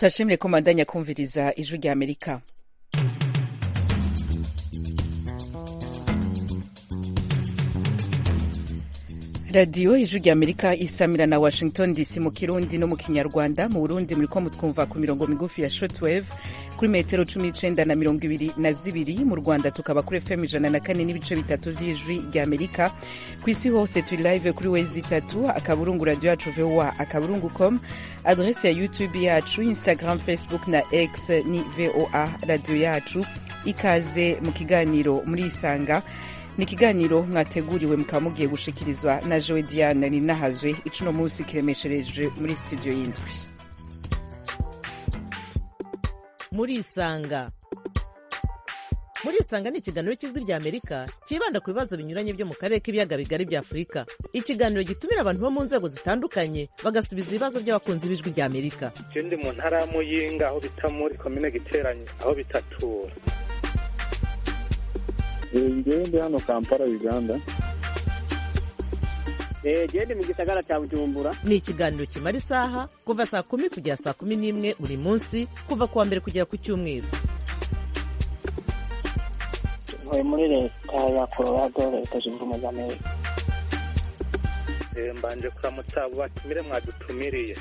turashimire ko mandanya kumviriza ijwi rya Amerika. radiyo ijwi rya Amerika isamira na Washington DC mu Kirundi no mu Kinyarwanda. Mu Burundi muriko mutwumva ku mirongo migufi ya shortwave kuri metero 19 na 22. Mu Rwanda tukaba kuri FM 104.3 vy'ijwi rya Amerika. Kw'isi hose turi live kuri wezi 3 akaburungu radio yacu VOA akaburungu.com, adresse ya YouTube yacu, Instagram, Facebook na X ni VOA radio yacu. Ikaze mu kiganiro muri Isanga. Ni kiganiro mwateguriwe mukaba mugiye gushikirizwa na Joe Diane Ninahazwe. Icuno munsi kiremeshereje muri studio y'indwi. Muri Isanga ni ikiganiro cy'ijwi rya Amerika kibanda ku bibazo binyuranye byo mu karere k'ibiyaga bigari bya Afurika. Ikiganiro gitumira abantu bo mu nzego zitandukanye bagasubiza ibibazo by'abakunzi b'ijwi rya Amerika. Ndi mu ntara ya Muyinga aho bita muri komine Giteranyi aho bitatura. Ndi hano Kampala, Uganda. Ndi mu gisagara cya Bujumbura. Ni ikiganiro kimara isaha kuva saa 10 kugera saa 11 buri munsi, kuva kuwa mbere kugera ku Cyumweru. Ntuye muri leta ya Colorado, leta zunze ubumwe za Amerika. Mbanje kuramutsa abo batumire mwadutumiriye.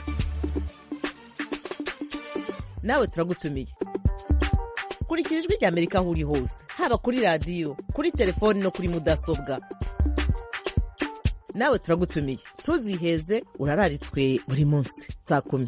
Nawe turagutumiye. Kurikira ijwi rya Amerika aho uri hose, haba kuri radiyo, kuri telefoni no kuri mudasobwa. Nawe turagutumiye, ntuziheze, urararitswe buri munsi saa 10.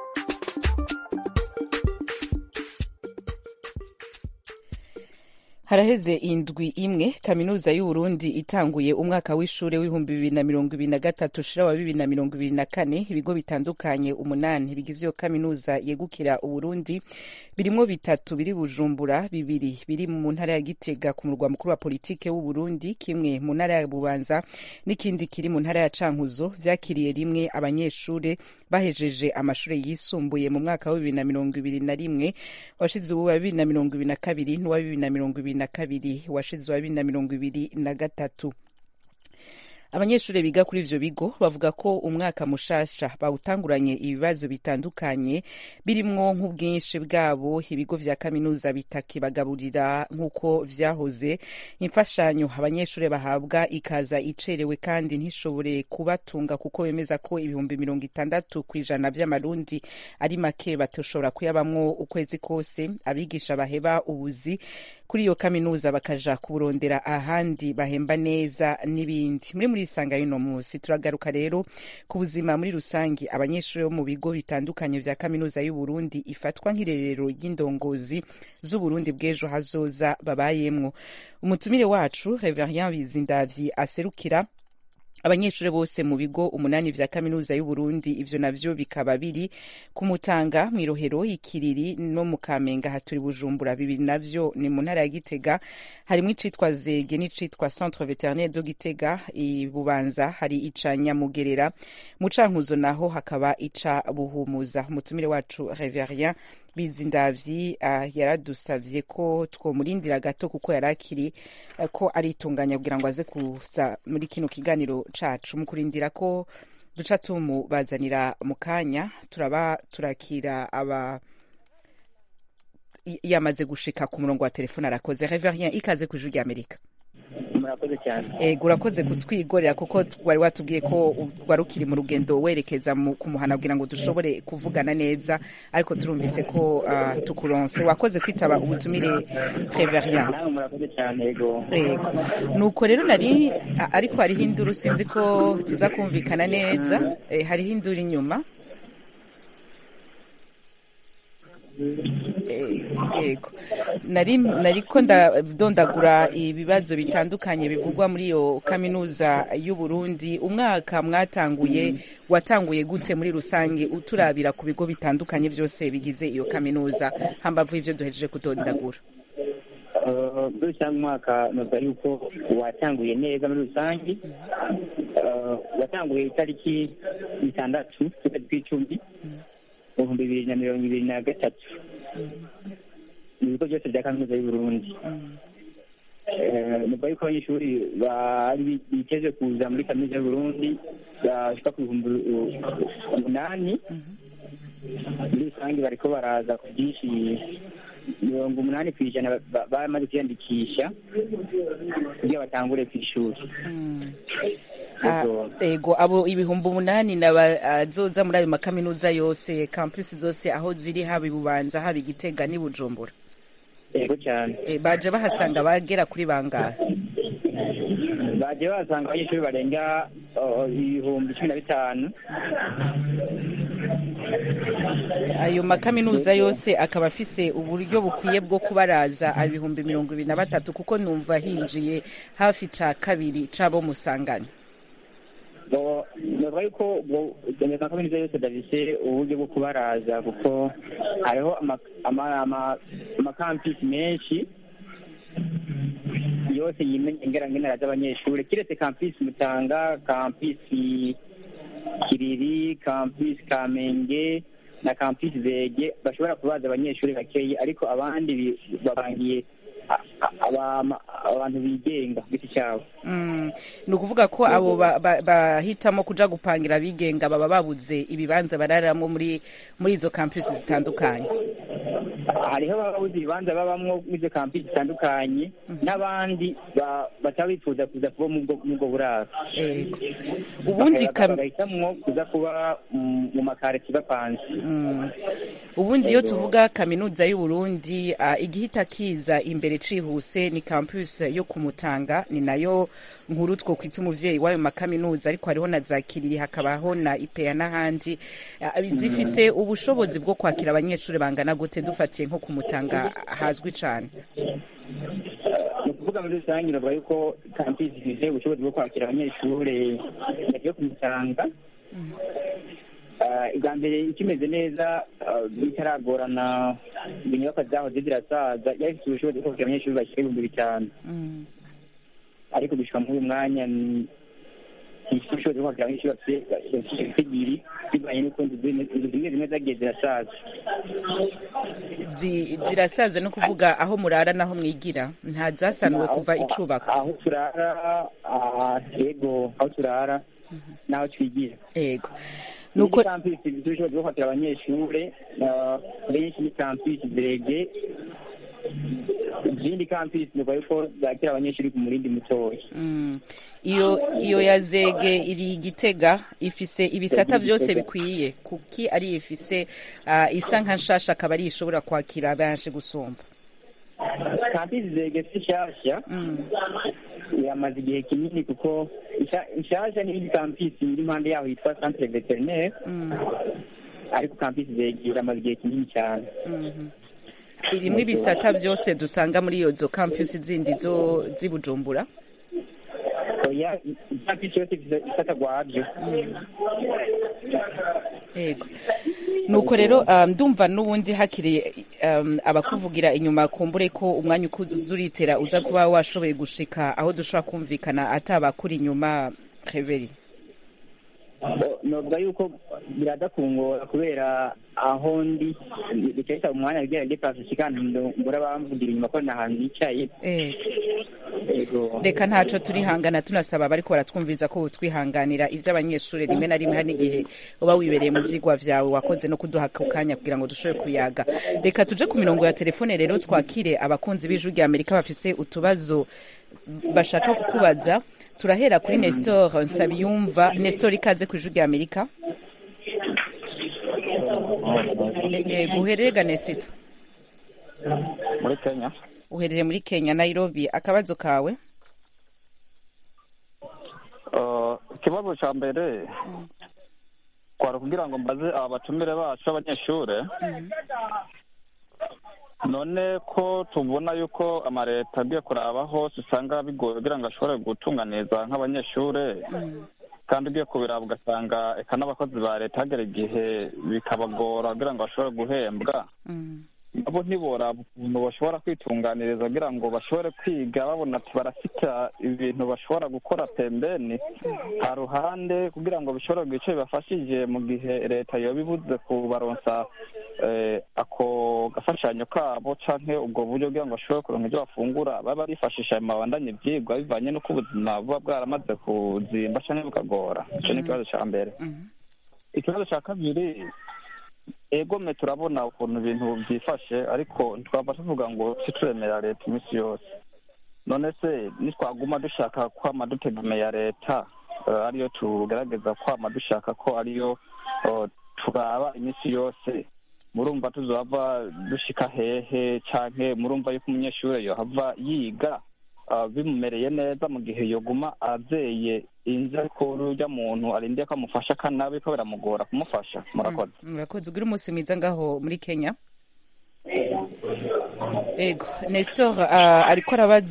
Haraheze indwi imwe kaminuza y'u Burundi itanguye umwaka w'ishure w'ibihumbi 2023 ushira wa 2024. Ibigo bitandukanye 8 bigize iyo kaminuza yegukira u Burundi birimwo 3 biri Bujumbura, 2 biri mu ntara ya Gitega ku murwa mukuru wa politike w'u Burundi, kimwe mu ntara ya Bubanza n'ikindi kiri mu ntara ya Cankuzo. Vyakiriye rimwe abanyeshure bahejeje amashure yisumbuye mu mwaka wa 2021 washize uwa 2022 n'uwa 2022 washize uwa 2023. Abanyeshure biga kuri ivyo bigo bavuga ko umwaka mushasha bawutanguranye ibibazo bitandukanye birimwo nk'ubwinshi bwabo, ibigo vya kaminuza bitakibagaburira nk'uko vyahoze, imfashanyo abanyeshure bahabwa ikaza icerewe kandi ntishobore kubatunga kuko bemeza ko 60% vy'amarundi ari make batoshobora kuyabamwo ukwezi kose. Abigisha baheba ubuzi kuri iyo kaminuza bakaja kuburondera ahandi bahemba neza n'ibindi. Muri Isanga y'uno munsi turagaruka rero ku buzima muri rusangi abanyeshuri bo mu bigo bitandukanye vya kaminuza y'u Burundi ifatwa nk'irerero ry'indongozi z'u Burundi bw'ejo hazoza babayemwo. Umutumire wacu Reverien Bizindavyi aserukira abanyeshure bose mu bigo 8 vya kaminuza y'u Burundi. Ivyo navyo bikaba biri ku Mutanga, Mwirohero, Ikiriri no mu Kamenge haturi Bujumbura. 2 navyo ni mu ntara ya Gitega, harimwo icitwa Zege n'icitwa Centre Vétérinaire de Gitega. Bubanza hari ica Nyamugerera, mu Cankuzo naho hakaba ica Buhumuza. Umutumire wacu Reverien Bizindavyi yaradusavye ko twomurindira gato kuko yarakiri ko aritunganya kugira ngo aze kuza muri kino kiganiro cacu. Mu kurindira ko duca tumubazanira mu kanya, turaba turakira aba yamaze gushika ku murongo wa telefone. Arakoze Reverien, ikaze ku Ijwi rya Amerika. Murakoze cyane. Urakoze kutwigorera kuko wari watubwiye ko wari ukiri mu rugendo werekeza ku muhana kugira ngo dushobore kuvugana neza, ariko turumvise ko tukuronse. Wakoze kwitaba ubutumire Reverien. Murakoze cyane. Yego. Nuko rero ariko hariho induru, sinzi ko tuza kumvikana neza. Hariho induru inyuma. Yego, nariko ndondagura ibibazo bitandukanye bivugwa muri iyo kaminuza y'u Burundi. Umwaka watanguye gute muri rusange uturabira ku bigo bitandukanye vyose bigize iyo kaminuza hambavu ivyo duhejeje kudondagura? Muri rusange umwaka noza yuko watanguye neza. Muri rusange watanguye itariki 6 z'ukwezi kw'icumi 2023 mu bigo byose bya kaminuza y'u Burundi. Nuko yuko abanyeshuri bari biteze kuza muri kaminuza y'u Burundi bashika ku 8 muri rusange bariko baraza ku bwinshi 80% bamaze kwiyandikisha kugira batangure kw'ishuri. Ego abo 8,000 n'abazoza muri ayo makaminuza yose, campus zose aho ziri, haba Bubanza, haba Gitega ni Bujumbura. Ego cyane. Baje bahasanga bagera kuri bangahe? Baje bahasanga abanyeshuri barenga 15,000. Ayo makaminuza yose akaba afise uburyo bukwiye bwo kubaraza 23,000 kuko numva hinjiye hafi ca kabiri cabo musanganya. Navuga yuko amakaminuza yose dafise uburyo bwo kubaraza kuko hariho amakampisi menshi yose yimenye ngera z'abanyeshuri, kiretse kampisi Mutanga, kampisi Kiriri, kampisi Kamenge na kampisi Zege bashobora kubaza abanyeshuri bakeyi, ariko abandi babangiye abantu bigenga giti cyabo. Ni ukuvuga ko abo bahitamo kuja gupangira abigenga baba babuze ibibanza bararamo muri izo campus zitandukanye. Hariho ababuze ibibanza babamwo muri izo campus zitandukanye, n'abandi batabifuza kuza kuba mu bwo buraro. Ubundi bagahitamwo kuza kuba mu makareti bapanze. Ubundi iyo tuvuga kaminuza y'u Burundi, igihita kiza imbere cihuse ni campus yo kumutanga, ni nayo nkuru two kwita umuvyeyi w'ayo makaminuza, ariko hariho na Zakiriri, hakabaho na IPEA n'ahandi. Zifise ubushobozi bwo kwakira abanyeshuri bangana gute dufatiye nko kumutanga hazwi cane? Ni ukuvuga muri rusange navuga yuko campus ifise ubushobozi bwo kwakira abanyeshuri bagiye kumutanga. Bwa mbere ikimeze neza bitaragorana, inyubako zaho zirasaza, yafite ubushobozi bwo kwakira abanyeshuri bashyira 5,000, ariko gushika muri uyu mwanya ifite ubushobozi bwo kwakira abanyeshuri bafite 2 bivanye n'uko inzu zimwe zagiye zirasaza. Zirasaza no kuvuga aho murara naho mwigira nta zasanuwe kuva icubaka? Aho turara, yego, aho turara naho twigira. Yego. Nuko campus z'ubushobozi bwo kwakira abanyeshuri benshi ni campus Zege. Izindi campus nuko yuko zakira abanyeshuri ku murindi mutoya. Iyo ya Zege iri Gitega ifise ibisata vyose bikwiye, kuki ari ifise isa nka nshasha akaba ari ishobora kwakira abanje gusumba? Campus Zege si nshasha, yamaze igihe kinini kuko nshasha ni campus iri impande yaho yitwa Centre Veterinaire, ariko campus Zege yamaze igihe kinini cyane. Irimwe ibisata vyose dusanga muri iyo zo campus zindi zo zibujumbura? Oya, campus yose ifata gwabyo. Yego. Nuko rero ndumva n'ubundi hakiri abakuvugira inyuma, kumbure ko umwanya ukuzuritera uza kuba washoboye gushika aho dushobora kumvikana atabakuri inyuma Reveri. Novuga yuko biraza kungora kubera aho ndi bikahita umwanya bigera gipasa kikandi mbura bamvugira inyuma ko nahantu nicaye. Reka ntaco turihangana, tunasaba bariko baratwumviriza ko utwihanganira ivy'abanyeshuri rimwe na rimwe hari n'igihe uba wibereye mu vyigwa vyawe wakoze no kuduha akanya kugira ngo dushobore kuyaga. Reka tuje ku mirongo ya telefone rero twakire abakunzi b'Ijwi rya Amerika bafise utubazo bashaka kukubaza. Turahera kuri Nestor Nsabiyumva. Nestor, ikaze ku Ijwi rya Amerika. Uhererega Nesito? Muri Kenya. Uherereye muri Kenya, Nairobi. Akabazo kawe? Ikibazo cya mbere kwari kugira ngo mbaze abatumire bacu abanyeshure, none ko tubona yuko amareta agiye kuraba hose usanga bigoye kugira ngo ashobore gutunganiza nk'abanyeshure, kandi ugiye kubiraba ugasanga eka n'abakozi ba leta hagera igihe bikabagora kugira ngo bashobore guhembwa, nabo ntiboraba ukuntu bashobora kwitunganiriza kugira ngo bashobore kwiga babona ati barafita ibintu bashobora gukora pembeni ha ruhande kugira ngo bishobore kugira icyo bibafashije mu gihe leta yoba ibuze kubaronsa ako gafashanyo kabo canke ubwo buryo kugira ngo bashobore kuronka ibyo bafungura, baba barifashisha mabandanye ivyigwa bivanye n'uko ubuzima buba bwaramaze kuzimba canke bukagora. Ico ni ikibazo ca mbere. Ikibazo ca kabiri, egome turabona ukuntu ibintu byifashe ariko twaba tuvuga ngo turemera leta iminsi yose. None se nitwaguma dushaka kwama dutegemeye leta ariyo tugerageza kwama dushaka ko ariyo turaba iminsi yose, murumva tuzava dushika hehe? Canke murumva yuko umunyeshuri yohava yiga bimumereye neza mu gihe yoguma azeye inze ko urya muntu arindiye ko amufasha kanabi ko biramugora kumufasha? Murakoze. Murakoze, ugira umunsi mwiza ngaho muri Kenya. Ego, Nestor ariko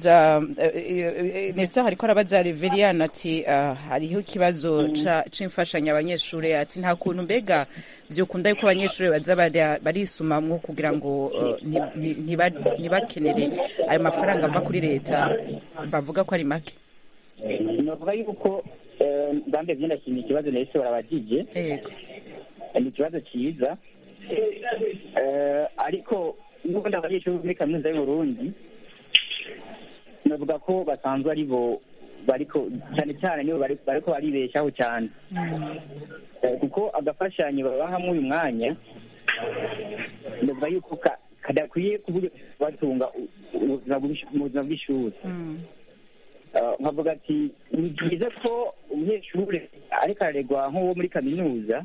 arabaza Reverien ati hariho ikibazo c'imfashanyo abanyeshuri, ati nta kuntu mbega vyokunda yuko abanyeshuri baza barisumamwo kugira ngo ntibakenere ayo mafaranga ava kuri leta bavuga ko ari make. Novuga yuko bambe vyendashimye ikibazo nahise barabajije. Ego, ni ikibazo cyiza, ariko nuko abanyeshuri muri kaminuza y'Uburundi navuga ko basanzwe ari bo bariko cyane cyane nibo bariko baribeshaho cyane, kuko agafashanyo babahamwe uyu mwanya navuga yuko kadakwiye kuburyo batunga ubuzima bw'ishuri. nkavuga ati ni byiza ko umunyeshuri ariko araregwa nk'uwo muri kaminuza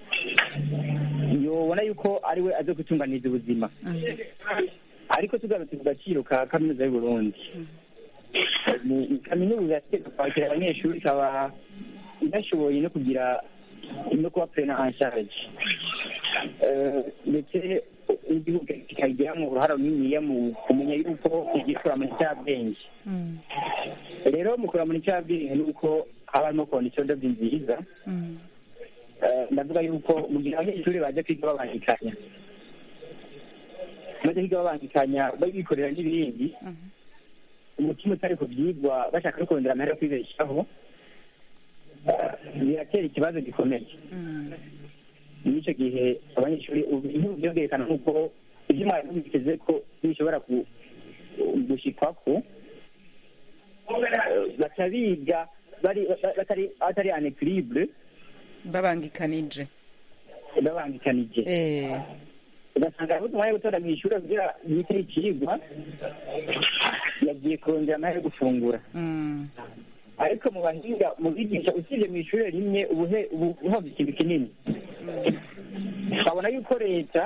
yobona yuko ariwe aza gutunganiza ubuzima. Ariko tugarutse ku gaciro ka kaminuza y'Uburundi, ni kaminuza kwakira abanyeshuri ikaba inashoboye no kugira no kuba plena en charge, ndetse igihugu kikagiramo uruhara runiniya mu kumenya yuko igikora mu cyabwenge. Rero mu kura mu cyabwenge ni uko haba harimo kondisiyo nziza. Ndavuga yuko mu gihe abanyeshuri baje kwiga babangikanya bikorera n'ibindi, umutima utari ku byigwa bashaka no kurondera amahera yo kwibeshaho, biratera ikibazo gikomeye. Muri icyo gihe abanyeshuri ibintu byumvikana nk'uko ibyo mwarimu biteze ko bishobora gushikwako, baca biga batari en équilibre, babangikanije ugasanga aho umwanya gutora mu ishuri kugira yite ikigwa yagiye kurondera amahera yo gufungura. Ariko mu bahinga mu bigisha usibye mu ishuri rimwe ubuhovye ikintu kinini. Twabona yuko leta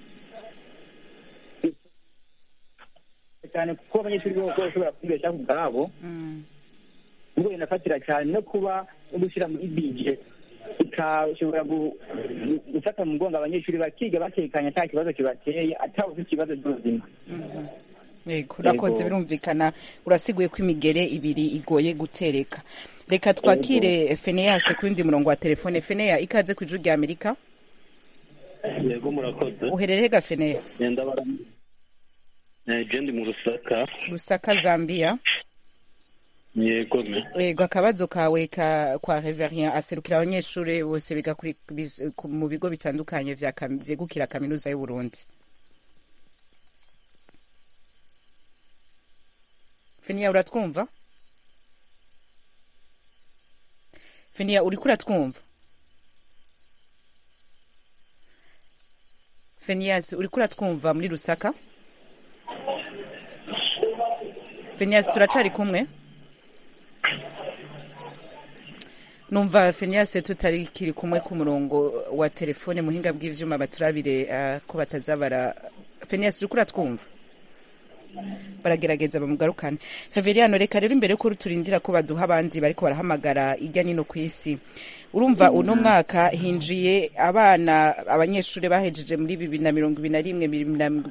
cyane kuko abanyeshuri bose bashobora kwibeshaho ubwabo, ubwo inafatira cyane no kuba no gushyira muri bije ikashobora gufata mu mugongo abanyeshuri bakiga batekanye ata kibazo kibateye, atabuze ikibazo cy'ubuzima. Urakoze, birumvikana. Urasiguye ko imigere ibiri igoye gutereka. Reka twakire Phineas ku wundi murongo wa telefone. Phineas, ikaze ku Ijwi rya Amerika. Yego, murakoze. Uherereye ga Phineas? Ndi mu Lusaka, Zambia. Yego. Akabazo kawe kwa Reverien aserukira abanyeshuri bose biga mu bigo bitandukanye vyegukira kaminuza y'Uburundi. Phineas, uratwumva? Phineas, uriko uratwumva? Phineas, uriko uratwumva muri Lusaka? Phineas, turacari kumwe? Numva Phineas tutari kiri kumwe ku murongo wa telefone, muhinga bw'ivyuma baturabire ko batazabara. Phineas, uriko uratwumva? Baragerageza bamugarukane. Reverien, reka rero imbere ko turindira ko baduha abandi bariko barahamagara ijya nino kwisi. Urumva uno mwaka hinjiye abanyeshuri bahejeje muri 2021,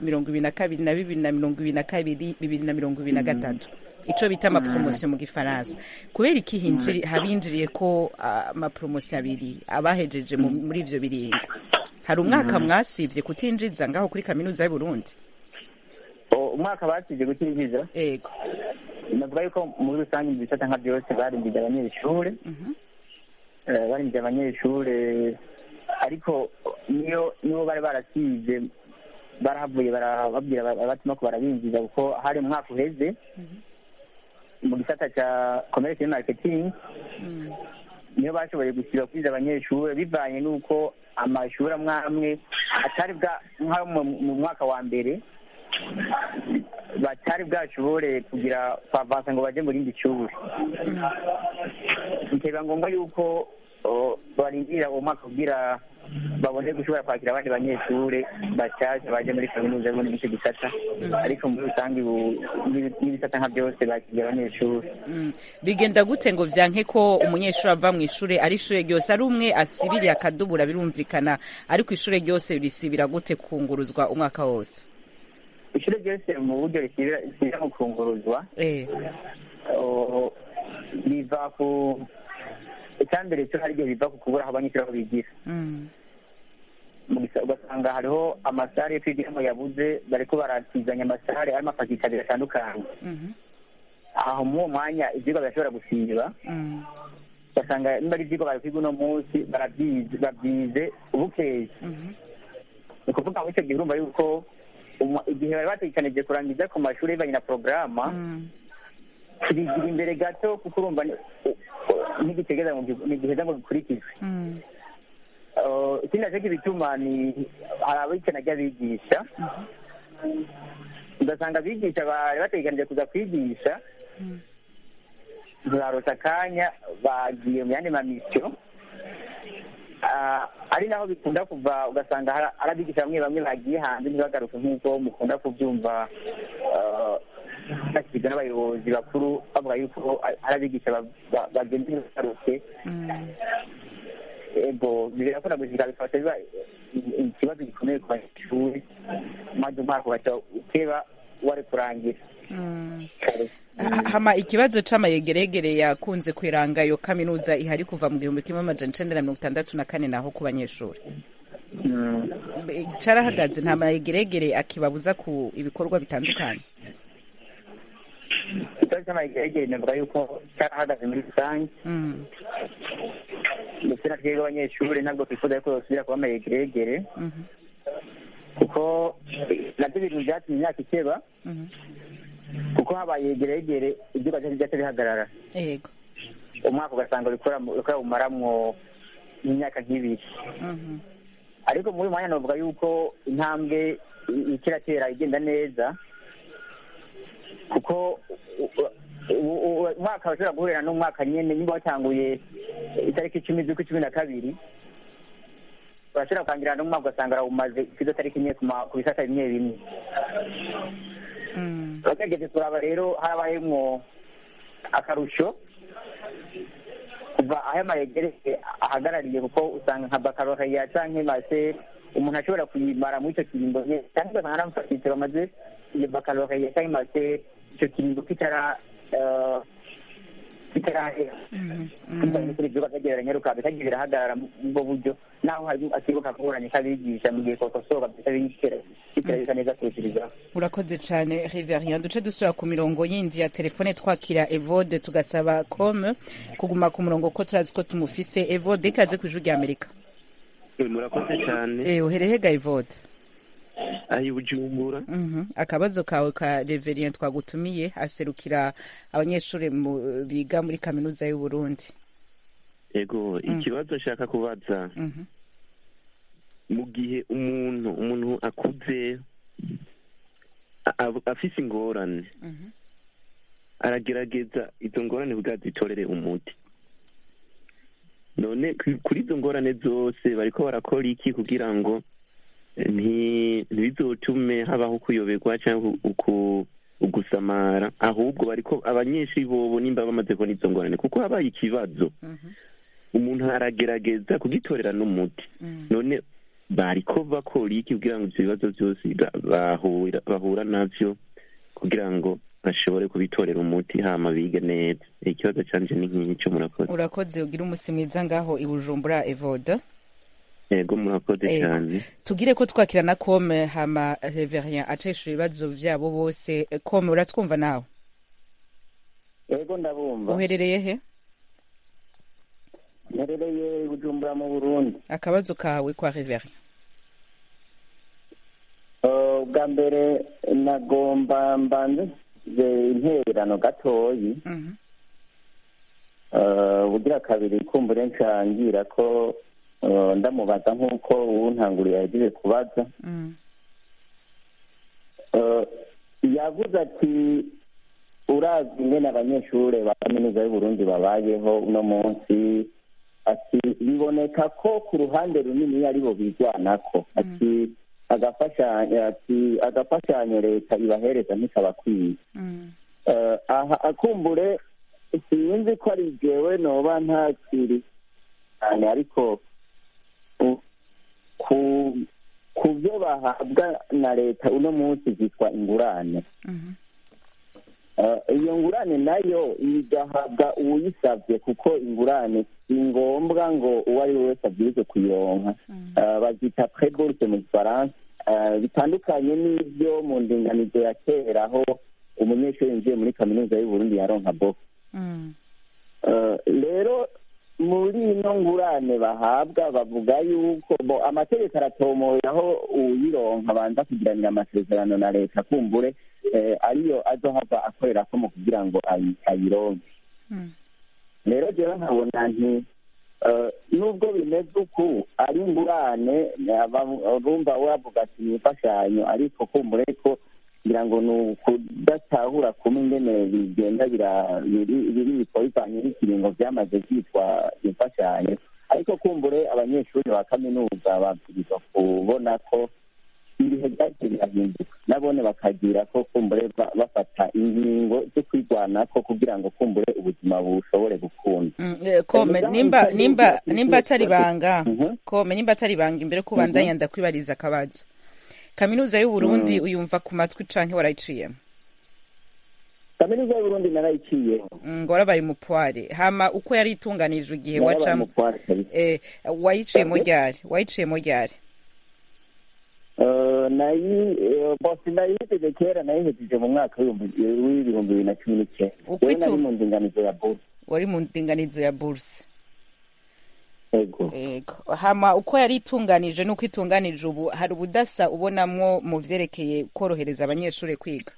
2022, 2023 ico bita ama promotion mu gifaransa. Kubera iki habinjiriye ko ama promotion abiri abahejeje muri ivyo biringo? Hari umwaka mwasivye kutinjiza ngaho kuri kaminuza y'Uburundi? Umwaka basivye kutinjiza? Yego. Navuga yuko muri rusange mu bisata nka byose barinjije abanyeshuri. Barinjije abanyeshuri, ariko niyo bari barasivye barahavuye barababwira abatima ko barabinjiza, kuko hari umwaka uheze mu gisata cya commerce and marketing niyo bashoboye gusiba kwiza abanyeshuri bivanye n'uko amashuri amwe amwe atari nko mu mwaka wa mbere batari bwashobore kugira kwavansa ngo baje mu rindi shuri. Bikaba ngombwa yuko barindira uwo mwaka kugira babone gushobora kwakira abandi banyeshuri bashyashya baje muri kaminuza muri icyo gisata, ariko muri rusange n'ibisata nka byose bakira abanyeshuri. Bigenda gute ngo vyanke ko umunyeshuri ava mu ishure ari ishure ryose, ari umwe asibiriye akadubura birumvikana, ariko ishure ryose risibira gute kunguruzwa umwaka wose? Ishure ryose mu buryo risibira mu kunguruzwa biva ku icyambere cyo hari igihe biva ku kubura aho abanyeshuri aho bigira. Ugasanga hariho amasare yo kwigiramo yabuze, bariko baratizanya amasare arimo afashisha atandukanye. Aho mu mwanya ivyigwa birashobora gusiba, ugasanga niba ari ivyigwa bari kwiga uno munsi babyize bukeye. Ni ukuvuga ngo icyo gihe urumva yuko igihe bari bategekanije kurangiza ku mashuri y'ibanye na porogaramu kibigira imbere gato, kuko urumva ntigitegereza ngo gikurikizwe. Ikindi nacyo kibituma ni hari abikena ry'abigisha, ugasanga abigisha bari bategekanije kuza kwigisha ntibarota akanya, bagiye mu yandi mamisiyo. Ari naho bikunda kuva, ugasanga hari abigisha bamwe bamwe bagiye hanze ntibagaruke nk'uko mukunda kubyumva bashyirwa n'abayobozi bakuru bavuga yuko ari abigisha bagenda ntibagaruke. Ego birakora gushika bifata biba ikibazo gikomeye ku banyeshuri, maze umwaka ugaca ukeba wari kurangira. Hama ikibazo c'amayegeregere yakunze kwiranga iyo kaminuza ihari kuva mu 1964 naho ku banyeshuri carahagaze, nta mayegeregere akibabuza ku ibikorwa bitandukanye. Ikibazo c'amayegeregere navuga yuko carahagaze muri rusange, ndetse na twebwe abanyeshuri ntabwo twifuza yuko yosubira kuba amayegeregere, kuko navyo bintu vyatumye imyaka ikeba, kuko habaye yegeregere ivyigwa vyaca bihagarara. Yego, umwaka ugasanga urikora bumaramwo imyaka nk'ibiri. Ariko muri uyu mwanya navuga yuko intambwe ikiratera igenda neza, kuko umwaka bashobora guhurira n'umwaka nyene nimba watanguye itariki 10 z'ukwa 12, bashobora kurangira n'umwaka ugasanga umaze izo tariki imwe ku bisata bimwe bimwe. Bagerageje kuraba rero harabayemwo akarusho kuva aho amayegerege ahagarariye, kuko usanga nka bakaloriya canke master umuntu ashobora kuyimara muri ico kiringo cyangwa ugasanga n'abafatitse bamaze iyo bakaloriya canke master ico kiringo kitarahera. Ibyo bakagereranya ruka bikagira birahagarara ubwo buryo, naho hari akibuka kuburanya kabigisha mu gihe kokosoba bitabikira bisa neza kurushirizaho. Urakoze cyane Reverien. Duce dusura ku mirongo yindi ya telefone twakira Evode, tugasaba com kuguma ku murongo ko turazi ko tumufise. Evode, ikaze ku Ijwi ry'Amerika. Murakoze cyane. Uherehega Evode? Ayi Bujumbura. Akabazo kawe ka Reverien twagutumiye, aserukira abanyeshuri biga muri kaminuza y'u Burundi. Yego, ikibazo ashaka kubaza, mu gihe umuntu akuze afise ingorane, aragerageza izo ngorane bwazitorere umuti. None kuri izo ngorane zose bariko barakora iki kugira ngo ntibizotume habaho kuyoberwa cyangwa ugusamara, ahubwo bariko abanyeshuri bobo nimba bamaze kubona izo ngorane, kuko habaye ikibazo umuntu aragerageza kugitorera n'umuti. None bariko bakora iki kugira ngo ivyo bibazo byose bahura navyo kugira ngo bashobore kubitorera umuti hama bige neza? Ikibazo canje ni nk'icyo. Murakoze. Urakoze, ugira umusi mwiza ngaho i Bujumbura Evode. Yego, murakoze cyane. Tugire ko twakira na Kome hama Reverien acesha ibibazo vyabo bose. Kome, uratwumva nawe? Yego, ndabumva. Uherereye he? Nerereye Bujumbura mu Burundi. Akabazo kawe kwa Reverien? Bwa mbere nagomba mbanze intererano gatoyi. Bugira kabiri kumbure ncangira ko ndamubaza nk'uko uwuntanguriye yagize kubaza. Yavuze ati uravye ingene abanyeshure ba kaminuza y'Uburundi babayeho uno munsi, ati biboneka ko ku ruhande runini aribo bigwanako, ati agafashanyo leta ibahereza ntikabakwiye. Aha akumbure sinzi ko ari jewe noba ntakiri cyane, ariko ku byo bahabwa na leta uno munsi zitwa ingurane. Iyo ngurane nayo igahabwa uwuyisabye, kuko ingurane si ngombwa ngo uwo ari we wese abwirizwe kuyironka. Bazita pré bourse mu Gifaransa, bitandukanye n'ibyo mu ndinganizo ya kera aho umunyeshuri yinjiye muri kaminuza y'Uburundi yaronka bourse. Rero muri ino ngurane bahabwa bavuga yuko amategeko aratomoye aho uyironka abanza kugiranira amasezerano na leta, kumbure ariyo azohava akorera ko mu kugira ngo ayironke. Rero jewe nkabona nti nubwo bimeze uku ari ingurane, urumva wavuga ati ni imfashanyo, ariko kumbure ko kugira ngo ni ukudatahura kumwe ingene bigenda biri bivanye n'ikiringo vyamaze vyitwa imfashanyo. Ariko kumbure abanyeshuri ba kaminuza babwirizwa kubona ko ibihe vyagiye birahinduka, nabone bakagira ko kumbure bafata ingingo zo kwigwanako kugira ngo kumbure ubuzima bushobore gukunda. Kome nimba atari banga, Kome nimba atari banga, imbere ko bandanya ndakwibariza akabazo. Kaminuza y'Uburundi uyumva ku matwi canke warayiciyemo? Kaminuza y'Uburundi narayiciye. Ngo warabaye umupware. Hama uko yari itunganijwe igihe wacamo, wayiciyemo ryari? Nayihejeje kera, nayihejeje mu mwaka w'ibihumbi 2019. Nari mu ndinganizo ya bourse. Wari mu ndinganizo ya bourse. Ego. Hama uko yari itunganije nuko itunganije ubu, hari ubudasa ubonamwo mu vyerekeye korohereza abanyeshuri kwiga?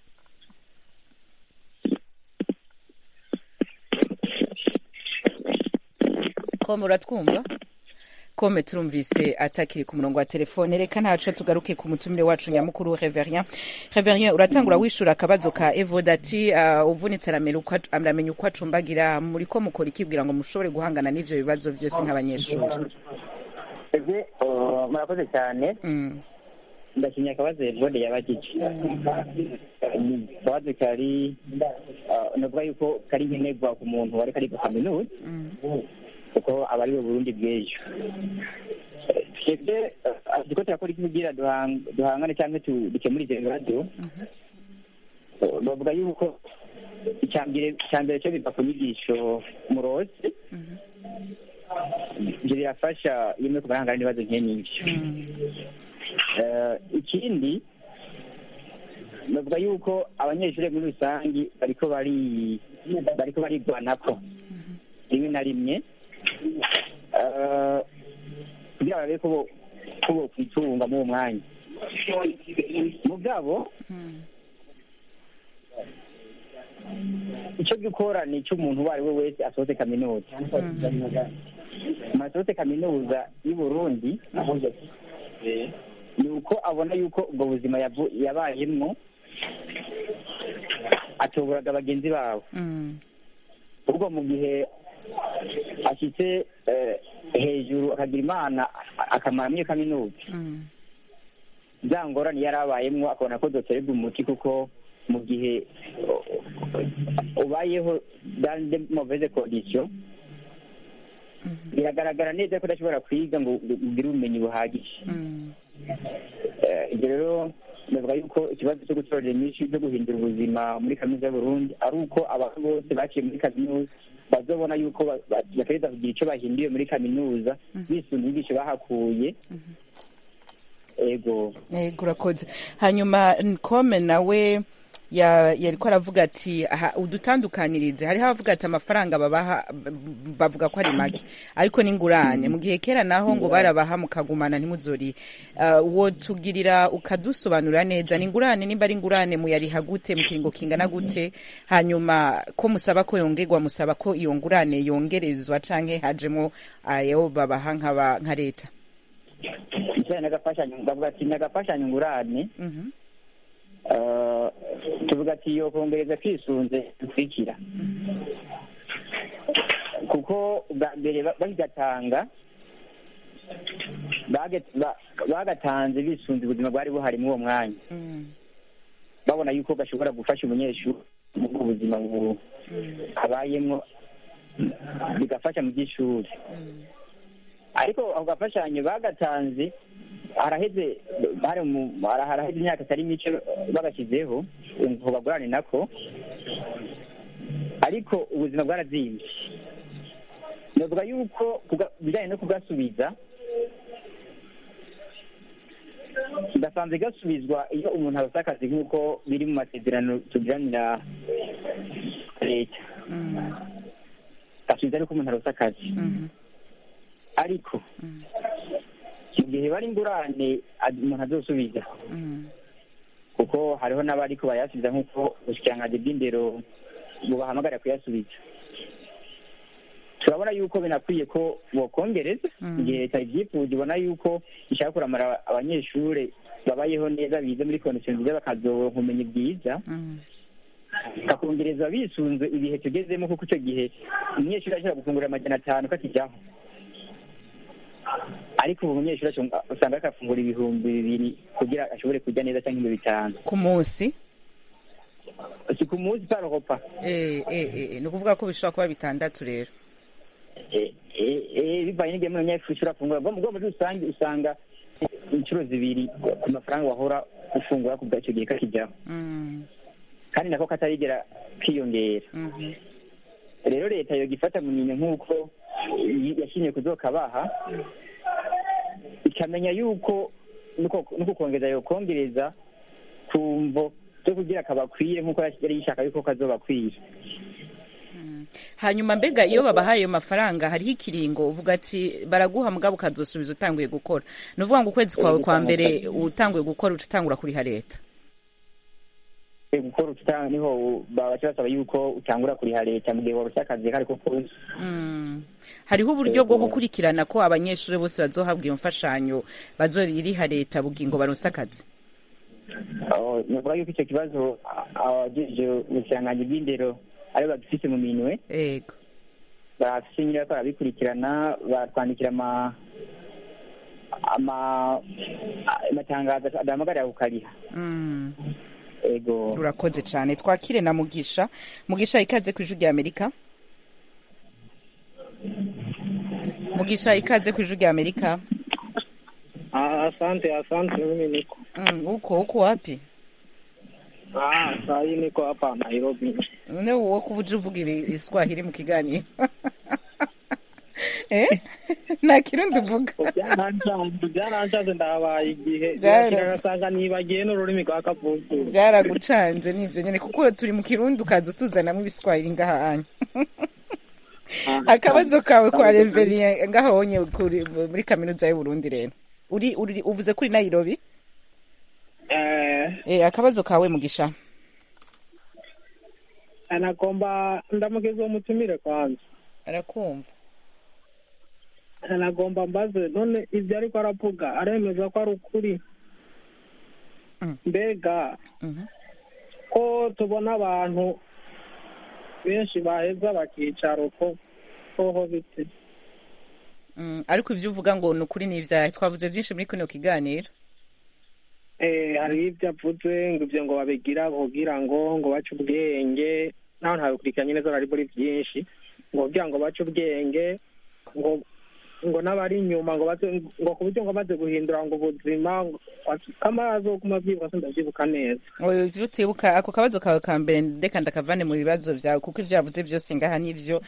Kome uratwumva? Kome turumvise atakiri ku murongo wa telefone. Reka ntaco tugaruke ku mutumire wacu nyamukuru Reverien. Reverien, uratangura wishura akabazo ka Evode ati uvunitse aramenya uko acumbagira, muri ko mukora ikibwira ngo mushobore guhangana n'ivyo bibazo vyose nk'abanyeshuri? Murakoze cyane. Ndashimye akabazo Evode yabagije. Akabazo kari navuga yuko kari nkenerwa ku muntu wari kari kaminuza, kuko aba ari Burundi bw'ejo. Twebwe turiko turakora iki kugira duhangane cyangwa dukemure ivyo bibazo? Bavuga yuko icyambere cyo biva ku nyigisho murozi, ivyo birafasha iyo muriko barahangana n'ibibazo nk'ivyo. Ikindi bavuga yuko abanyeshuri muri rusangi bariko barigwanako rimwe na rimwe, kugira barabe ko kwitunga mu mwanya mugabo. Icyo gukora ni icy'umuntu uwo ari we wese asohotse kaminuza. Asohotse kaminuza y'Uburundi ni uko abona yuko ubwo buzima yabayemwo atoburaga bagenzi babo. Ubwo mu gihe ashitse hejuru akagira Imana akamara muri kaminuza, za ngorane yarabayemwo akabona ko zoterwa umuti, kuko mu gihe ubayeho dans de mauvaises conditions biragaragara neza ko udashobora kwiga ngo ugire ubumenyi buhagije. Ibyo rero ndavuga yuko ikibazo cyo gutorera inyinshi cyo guhindura ubuzima muri kaminuza y'Uburundi ari uko abantu bose baciye muri kaminuza bazobona yuko bategereza kugira icyo bahinduye muri kaminuza bisunze inyigisho bahakuye. Ego urakoze. Hanyuma Kome nawe yariko aravuga ati udutandukanirize hariho abavuga ati amafaranga babaha bavuga ko ari make ariko n'ingurane mu gihe kera naho ngo barabaha mukagumana ntimuzori wotugirira ukadusobanurira neza n'ingurane nimba ari ingurane muyariha gute mu kiringo kingana gute hanyuma ko musaba ko yongerwa musaba ko iyo ngurane yongerezwa canke hajemo ayo babaha nka leta cyane nagafashanyo bavuga ati nagafashanyo ngurane tuvuga ati yo kongereza kwisunze kwikira kuko bwa mbere bagatanga bagatanze bisunze ubuzima bwari buhari muri uwo mwanya babona yuko gashobora gufasha umunyeshuri mu buzima abayemo bigafasha mu by'ishuri ariko ako gafashanyo bagatanze haraheze imyaka itari mike bagashyizeho ngo bagurane nako ariko ubuzima bwarazimbye navuga yuko bijyanye no kugasubiza gasanzwe gasubizwa iyo umuntu abasa akazi nk'uko biri mu masezerano tugiranira leta gasubiza ariko umuntu arose akazi ariko mu gihe bari ingurane umuntu azosubiza kuko hariho n'abariko bayasubiza nk'uko ubushikiranganji bw'indero bubahamagarira kuyasubiza turabona yuko binakwiye ko bokongereza igihe leta ivyipfuza ibona yuko ishaka kuramara abanyeshure babayeho neza bize muri kondisiyo nziza bakazoronka ubumenyi bwiza kakongereza bisunze ibihe tugezemo kuko icyo gihe umunyeshuri ashobora gufungura 500 kakijaho ariko ubu umunyeshuri usanga akafungura 2,000 kugira ashobore kurya neza cyangwa 500 ku munsi si ku munsi par repas ni ukuvuga ko bishobora kuba 6 rero bivanye n'igihe umunyeshuri ushobora gufungura bwo muri rusange usanga inshuro 2 ku mafaranga wahora ufungura ku bwacyo gihe kakijyaho kandi nako katarigera kiyongera rero leta yo gifata mu minwe nk'uko yashimye kuzokabaha ikamenya yuko nuko kongeza yo kongereza kumvo cyo kugira kabakwire nk'uko yari yishaka yuko kazobakwira hanyuma mbega iyo babahaye ayo mafaranga hariho ikiringo uvuga ati baraguha mugabo ukazosubiza utanguye gukora ni uvuga ngo ukwezi kwawe kwa mbere utanguye gukora utangura kuriha leta gukora niho basaba yuko utangura kuriha leta mu gihe warose akazi kariko kose hariho uburyo bwo gukurikirana ko abanyeshuri bose bazohabwa iyo mfashanyo bazoriha leta bugingo baronse akazi navuga yuko icyo kibazo abajeje ubushikiranganji bw'indero ari bagifite mu minwe yego bafise nyine ko arabikurikirana batwandikira amatangazo adahamagarira kukariha ego urakoze cyane twakire na Mugisha ikaze ku ijwi rya Amerika Mugisha ikaze ku ijwi rya Amerika asante mimi niko uko wapi saa hii niko hapa Nairobi. Ne uwo kuvuga uvuga Iswahili mu kiganiro. Na kirundi uvuga. Byarancanze ndabaye igihe. Byarasanga nibagiye n'ururimi rwa kavuga. Byaragucanze nivyo nyene kuko turi mu kirundi ukaza tuzanamo ibiswahili ngaha anya. Akabazo kawe kwa Reverien ngaha onye muri kaminuza y'u Burundi rero. Uvuze kuri Nairobi? Akabazo kawe Mugisha. Anagomba ndamugeze umutumire kwanza. Arakumva. Anagomba mbaze none ivyo ariko aravuga aremeza ko ari ukuri. Mbega ko tubona abantu benshi baheza bakicara uko hoho bite. Ariko ivyo uvuga ngo nukuri n'ivyaha twavuze byinshi muri kino kiganiro. Hari ibyo avuze ngo ibyo ngo babigira kugira ngo bace ubwenge naho ntabikurikiranye neza ari muri byinshi ngo kugira ngo bace ubwenge ngo n'abari inyuma ngo ku buryo ngo baze guhindura ngo ubuzima amazi yo kumabyibuka sindabyibuka neza ivyo utibuka ako kabazo kawe ka mbere ndeka ndakavane mu bibazo vyawe kuko ivyo yavuze vyose ngaha n'ivyo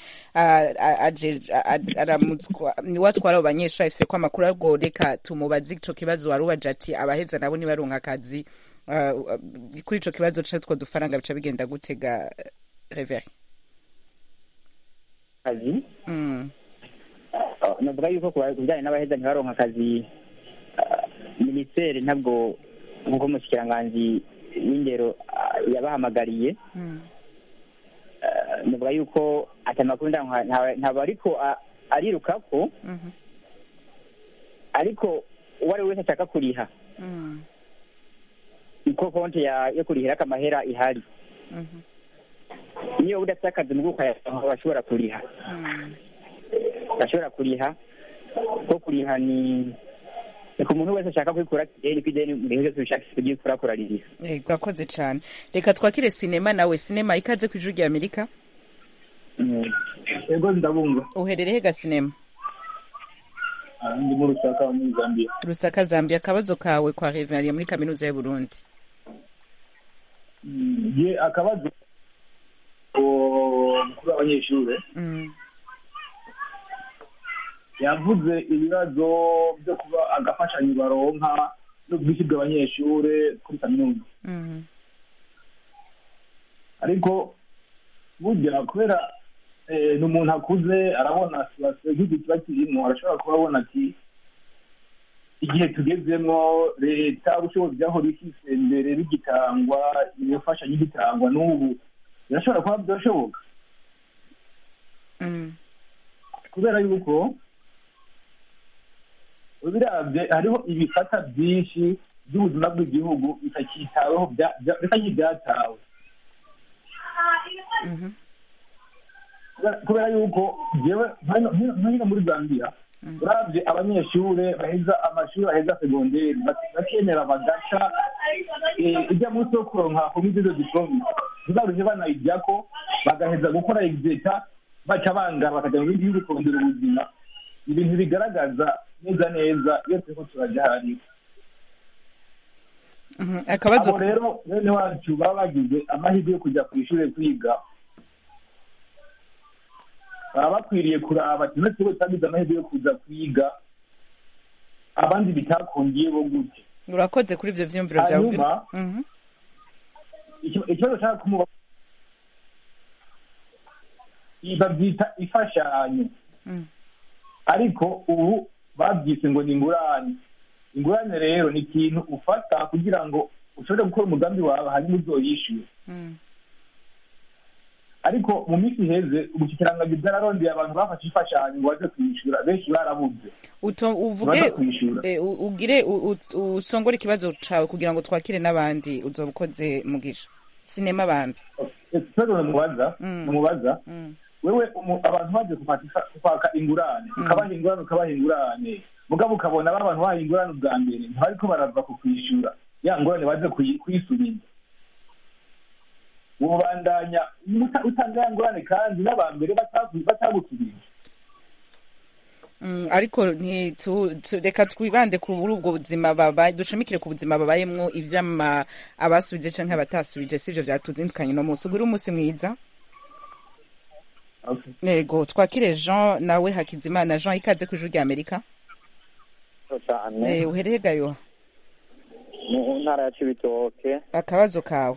aramutswa ni watwara abanyeshuri afise ko amakuru arwo reka tumubaze ico kibazo warubaje ati abaheza nabo nibaronka akazi kuri ico kibazo c'utwo dufaranga bica bigenda gutega Reverie akazi navuga yuko ku bijyanye n'abaheza ntibaronka akazi minisiteri ntabwo nk'uko umushikiranganji w'indero yabahamagariye navuga yuko atamakuru ntabwo ariko arirukako ariko uwo ari we wese ashaka kuriha uko konti yo kurihira akamahera ihari niyo udafite akazi mu bashobora kuriha bashobora kuriha ko kuriha ni ku muntu wese ashaka kwikura ideni ko ideni mu gihe cyose bishaka kugiye kurarira urakoze cyane reka twakire sinema nawe sinema ikaze ku ijuru rya Amerika yego ndabumva uherereye ga sinema ndi mu Rusaka muri Zambia Zambia akabazo kawe kwa Reverie muri kaminuza y'u Burundi ye akabazo kuri abanyeshuri yavuze ibibazo byo kuba agafashanyo baronka n'ubwishyu bw'abanyeshuri kuri kaminuza ariko burya kubera ni umuntu akuze arabona situasiyo igihugu kiba kirimo arashobora kuba abona ati igihe tugezemo leta ubushobozi bwahora ifise mbere bigitangwa iyo mfashanyo igitangwa n'ubu birashobora kuba byashoboka kubera yuko biravye hariho ibifata byinshi by'ubuzima bw'igihugu bitakitaweho byatawe kubera yuko jewe hino muri Zambia uravye abanyeshure baheza amashuri baheza segonderi bakemera bagaca ijya munsi yo kuronka komisiyo diplome ntibaruje banayijyako bagaheza gukora exeta baca bangara bakaja mu bindi bihugu kurondera ubuzima ibintu bigaragaza neza iyo turiko turajya hariya akabazo abo rero bene wacu baba bagize amahirwe yo kujya ku ishuri kwiga baba bakwiriye kuraba kimwe twese twagize amahirwe yo kuza kwiga abandi bitakundiye bo gutya urakoze kuri ivyo vyiyumviro vyawe ikibazo nshaka kumuba babyita imfashanyo ariko ubu babyise ngo ni ingurane rero ni ikintu ufata kugira ngo ushobore gukora umugambi wawe hanyuma uzoyishyure ariko mu minsi iheze ubushikiranganji bwararondeye abantu bafashe imfashanyo ngo baze kwishyura benshi barabuze ugire usongore ikibazo cawe kugira ngo twakire n'abandi uzoba ukoze mugisha sinema abandi ikibazo namubaza wewe abantu baje kwaka ingurane ukabaha ingurane mugabo ukabona abantu baha ingurane ubwa mbere ntibariko barava ku kwishyura ya ngurane baze kuyisubiza ubandanya utanga ya ngurane kandi n'abambere batagusubiza ariko reka twibande kuri ubwo buzima dushimikire ku buzima babayemwo ivyama abasubije canke abatasubije sivyo vyatuzindukanye no munsi ugire umunsi mwiza yego twakire Jean nawe Hakizimana Jean ikaze ku ijuru rya Amerika uhereye gayo mu ntara ya Cibitoke akabazo kawe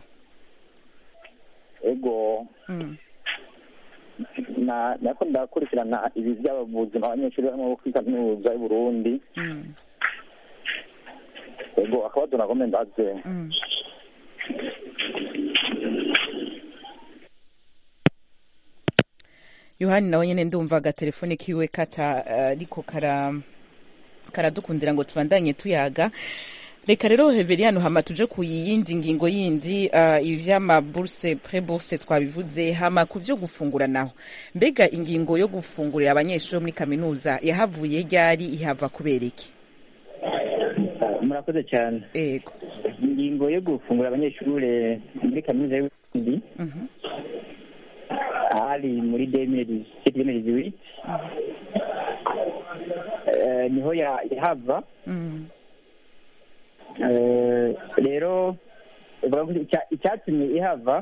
ego nako ndakurikirana ibi by'abuzima abanyeshuri barimo kuri kaminuza y'u Burundi ego akabazo nagomba mbaze Yohani nawe nyene ndumva agatelefone kiwe ariko karadukundira ngo tubandanye tuyaga reka rero Heveriano hama tuje ku yindi ngingo yindi ivy'ama bourse pré-bourse twabivuze hama ku vyo gufungura naho mbega ingingo yo gufungurira abanyeshuri muri kaminuza yahavuye ryari ihava kubereke murakoze cyane yego ingingo yo gufungura abanyeshuri muri kaminuza y'u Burundi ari muri 2018 niho yahava rero icyatumye ihava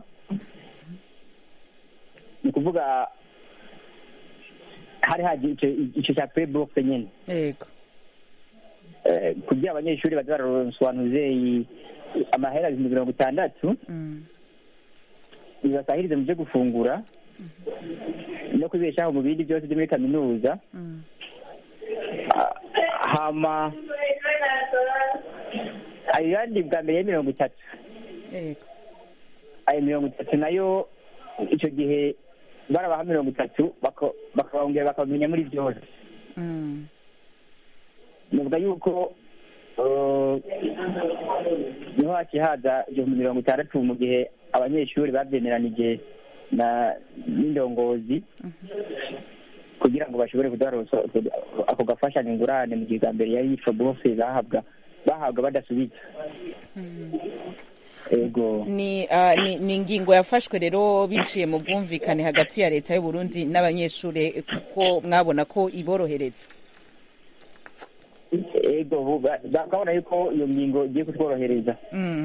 ni ukuvuga hari hagiye icyo cya pre-bourse nyine yego kugira abanyeshuri baze bararonswa amahera 60 bibasahirize mu byo gufungura no kubeshaho mu bindi byose byo muri kaminuza. Hama ayandi bwa mbere ya 30 ayo 30 nayo icyo gihe barabaha 30 bakabongera bakabamenya muri byose. Nuvuga yuko niho hakihaza 60 mu gihe abanyeshuri babyemeranije n'indongozi kugira ngo bashobore kudaronsa ako gafashanyo ingurane mu gihe bwa mbere yari yitwa bourse bahabwa badasubiza. Ego ni ingingo yafashwe rero biciye mu bwumvikane hagati ya leta y'u Burundi n'abanyeshuri kuko mwabona ko iborohereza. Ego bakabona yuko iyo ngingo igiye kutworohereza.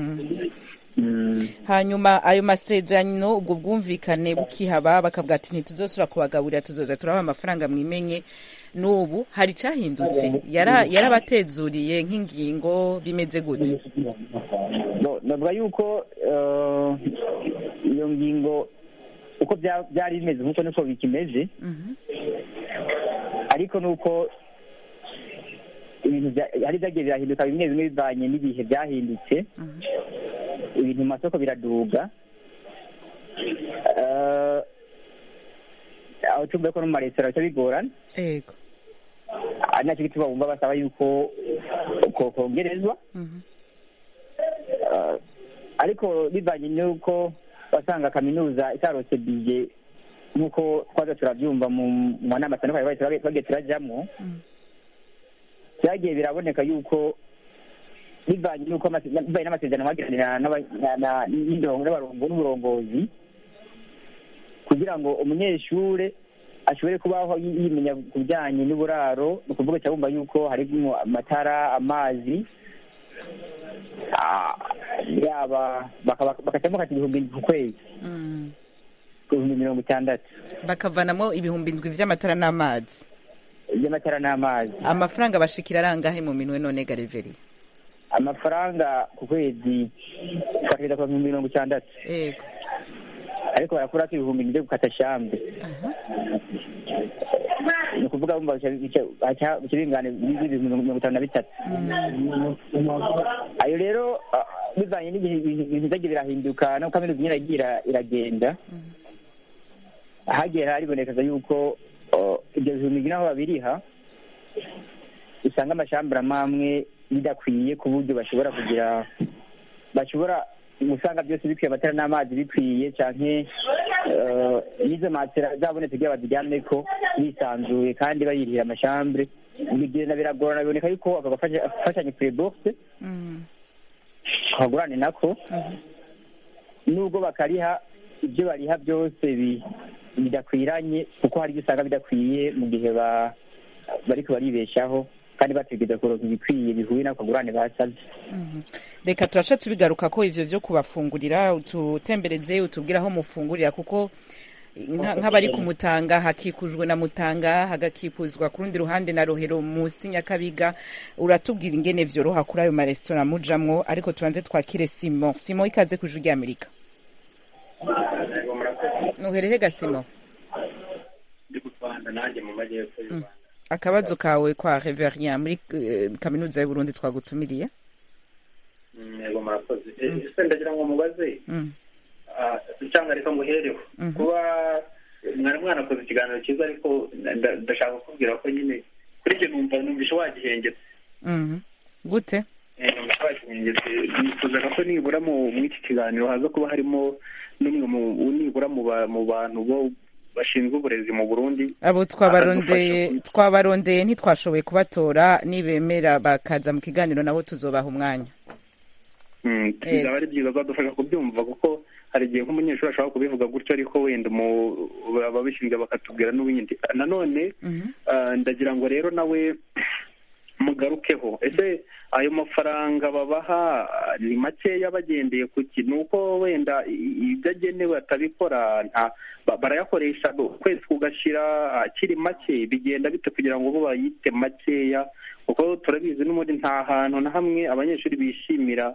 Hanyuma ayo masezerano ubwo bwumvikane bukihaba bakavuga ati ntituzosura kubagaburira tuzoza turabaha amafaranga mwimenye, n'ubu hari cyahindutse yarabatezuriye nk'ingingo bimeze gute? Navuga yuko iyo ngingo uko byari bimeze nk'uko niko bikimeze, ariko nuko ibintu hari byagiye birahinduka bimwe bimwe bivanye n'ibihe byahindutse. Ibintu mu masoko biraduga, aho tumbe ko no mu maresitora bica bigorana. Yego, ari nacyo gituma bumva basaba yuko kongerezwa. Ariko bivanye n'uko basanga kaminuza itarose bije nk'uko twaza turabyumva mu nama atandukanye bagiye turajyamo, byagiye biraboneka yuko bivanye n'amasezerano bagiranira n'uburongozi kugira ngo umunyeshure ashobore kubaho yimenya ku bijyanye n'uburaro. Ni ukuvuga cyabumva yuko harimo amatara, amazi, yaba bakacamo kati 1000 ku kwezi, 60 bakavanamo 7,000 by'amatara n'amazi. Amafaranga bashikira arangahe mu minwe none Gareveri? Amafaranga ku kwezi twakira kwa 60. Yego, ariko barakura ko 1000 byo gukata shambe. Ni ukuvuga bumva ikibingane 53. Ayo rero bivanye n'ibintu byagiye birahinduka no kaminuza nyine iragenda, hagiye haribonekaza yuko ibyo 1000 naho babiriha usanga amashambura amwe bidakwiye ku buryo bashobora gusanga byose bikwiye, amatara n'amazi bikwiye, canke n'izo matera zabonetse kugira baziryame ko bisanzuye kandi bayirihira amashambure. Bigenda biragorana, biboneka yuko ako gafashanyo kuri bourse kagurane nako nubwo bakariha ibyo bariha byose bidakwiranye, kuko hari ibyo usanga bidakwiye mu gihe bariko baribeshaho kandi bategeza kuronka ibikwiye bihuye n'ako kagurane basabye. Reka turaca tubigaruka ko ivyo vyo kubafungurira ututembereze utubwira aho mufungurira, kuko nk'abari ku Mutanga hakikujwe na Mutanga, hagakikuzwa ku rundi ruhande na Rohero musi Nyakabiga. Uratubwira ingene vyoroha kuri ayo maresitora mujamwo, ariko tubanze twakire Simon. Simon, ikaze ku Ijwi ry'Amerika. Nuherehe ga Simon? Ndi kutwanda nanjye mu majyepfo y'u Rwanda. Akabazo kawe kwa Reverien muri kaminuza y'u Burundi twagutumiriye? Yego murakoze. Ese ndagira ngo mubaze cyangwa reka muhereho kuba mwari mwanakoze ikiganiro cyiza, ariko ndashaka kubwira ko nyine kuri ibyo numvishe wagihengetse. Gute? Wagihengetse. Nifuzaga ko nibura mu iki kiganiro haza kuba harimo n'umwe nibura mu bantu bo bashinzwe uburezi mu Burundi. Abo twabarondeye ntitwashoboye kubatora, nibemera bakaza mu kiganiro nabo tuzobaha umwanya. Bizaba ari byiza badufasha kubyumva, kuko hari igihe nk'umunyeshuri ashobora kubivuga gutyo ariko wenda ababishinzwe bakatubwira n'ibindi. Nanone ndagira ngo rero nawe mugarukeho, ese ayo mafaranga babaha ni makeya bagendeye ku ki? Nuko wenda ibyo agenewe atabikora, barayakoresha ukwezi kugashira akiri make, bigenda bite kugira ngo bo bayite makeya? Kuko turabizi n'ubundi nta hantu na hamwe abanyeshuri bishimira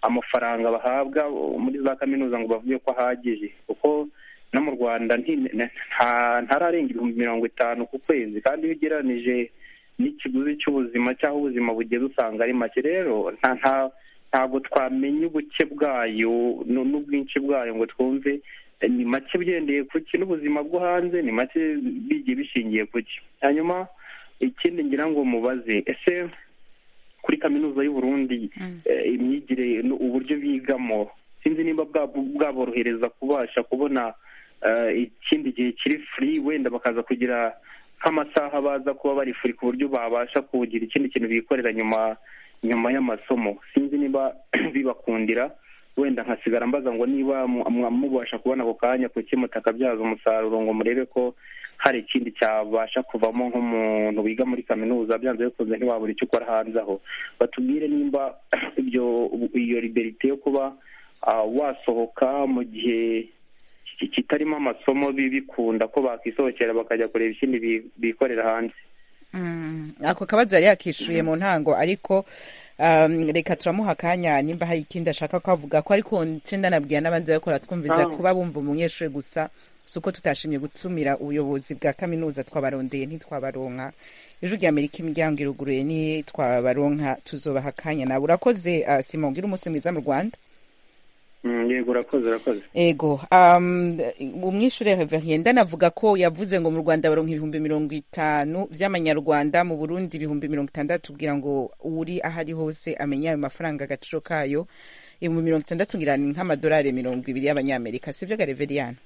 amafaranga bahabwa muri za kaminuza ngo bavuge ko ahagije, kuko no mu Rwanda ntararenga 50,000 ku kwezi, kandi iyo ugereranije n'ikiguzi cy'ubuzima cyangwa ubuzima bugeze usanga ari make. Rero ntabwo twamenya ubuke bwayo n'ubwinshi bwayo ngo twumve ni make byendeye kuki, n'ubuzima bwo hanze ni make bigiye bishingiye kuki. Hanyuma ikindi ngira ngo mubaze, ese kuri kaminuza y'u Burundi imyigire uburyo bigamo sinzi niba bwaborohereza kubasha kubona ikindi gihe kiri free, wenda bakaza kugira nk'amasaha baza kuba bari free ku buryo babasha kugira ikindi kintu bikorera nyuma y'amasomo. Sinzi niba bibakundira, wenda nkasigara mbaza ngo niba mubasha kubona ako kanya kuki mutakabyaza umusaruro ngo murebe ko hari ikindi cyabasha kuvamo nk'umuntu wiga muri kaminuza, byanze bikunze ntiwabura icyo ukora hanze aho. Batubwire nimba iyo liberite yo kuba wasohoka mu gihe kitarimo amasomo bikunda ko bakisohokera bakajya kureba ikindi bikorera hanze. Ako kabazo yari yakishuye mu ntango, ariko reka turamuha akanya nimba hari ikindi ashaka kuvuga ko, ariko ncenda nabwiye n'abandi bakora twumviza kuba bumva umunyeshuri gusa, suko tutashimye gutumira ubuyobozi bwa kaminuza twabarondeye ntitwabaronka. Ijwi rya Amerika imiryango iruguruye ni twabaronka tuzobaha akanya. Nawe urakoze Simon, gira umunsi mwiza mu Rwanda. Yego urakoze. Ego umwishure Reverien navuga ko yavuze ngo mu Rwanda baronka 50,000 vy'amanyarwanda, mu Burundi 60,000, kugira ngo uri ahari hose amenya ayo mafaranga agaciro kayo. 60,000 ngira ni nk'amadolari 20 y'abanyamerika, sivyo ga Reverien?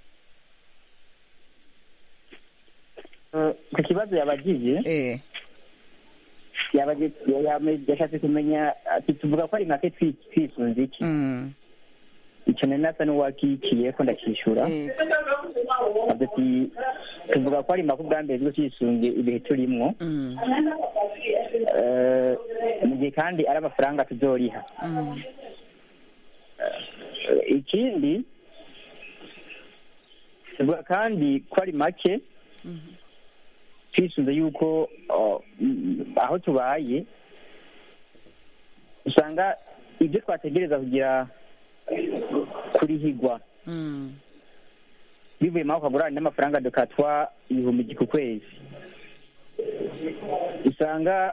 Ku kibazo yabagiye yashatse kumenya tuvuga ko ari make twisunze iki. Icyo nasa n'uwakikiye ko ndakishyura ati tuvuga ko ari make ubwa mbere bwo twisunge ibihe turimwo, mu gihe kandi ari amafaranga tuzoriha. Ikindi tuvuga kandi ko ari make twisunze yuko aho tubaye usanga ibyo twategereza kugira kurihigwa bivuye mu kagurane n'amafaranga dukatwa 1,000 ku kwezi, usanga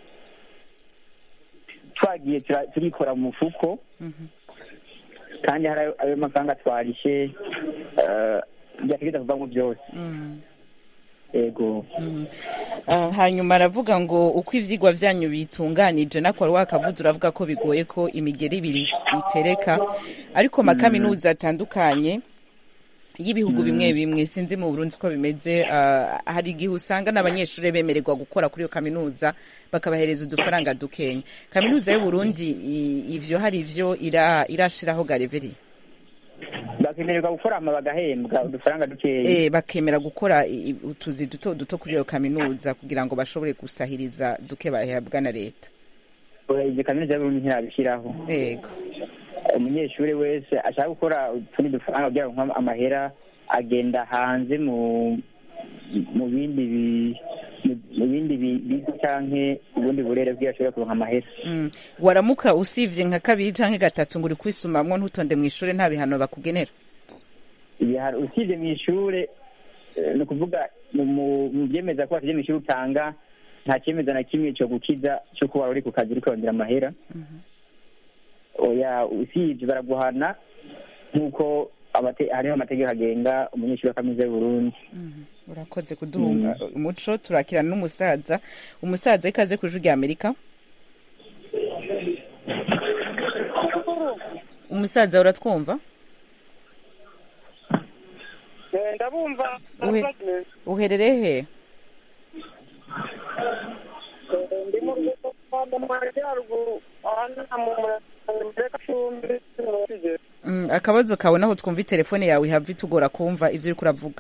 twagiye turikora mu mufuko kandi hari ayo mafaranga twarishe byategereza kuvamo byose. Ego. Hanyuma aravuga ngo uko ivyigwa vyanyu bitunganije nako wakavuze uravuga ko bigoye ko imigeri ibiri itereka, ariko makaminuza atandukanye y'ibihugu bimwe bimwe, sinzi mu Burundi ko bimeze, hari igihe usanga n'abanyeshuri bemererwa gukora kuri iyo kaminuza bakabahereza udufaranga dukenya. Kaminuza y'u Burundi ivyo hari ivyo irashiraho Gareveri? Bakemererwa gukora bagahembwa udufaranga dukeya. Bakemera gukora utuzi duto kuri iyo kaminuza kugira ngo bashobore gusahiriza duke bahabwa na leta. Iyo kaminuza y'u Burundi ntirabishyiraho. Yego. Umunyeshuri wese ashaka gukora utundi dufaranga kugira ngo amahera agenda hanze mu bindi bigo canke ubundi burere bw'ashobora kuronka amahera. Waramuka usivye nka 2 canke 3 ngo uri kwisumamwo ntutonde mu ishure, nta bihano bakugenera? Usivye mu ishure no kuvuga mu byemeza ko wasivye mu ishure utanga nta cyemeza na kimwe cyo gukiza cyo kuba uri ku kazi uri kurondera amahera. Oya, usivye baraguhana nk'uko hariho amategeko agenga umunyeshuri wa kaminuza y'u Burundi. Urakoze kuduha umuco. Turakirana umusaza ikaze ku Ijwi rya Amerika. Umusaza uratwumva? Ndabumva. Uherereye he? Ndi mu majyaruguru akabazo kawe naho twumva telefone yawe ihava itugora kumva ivyo uri kuravuga.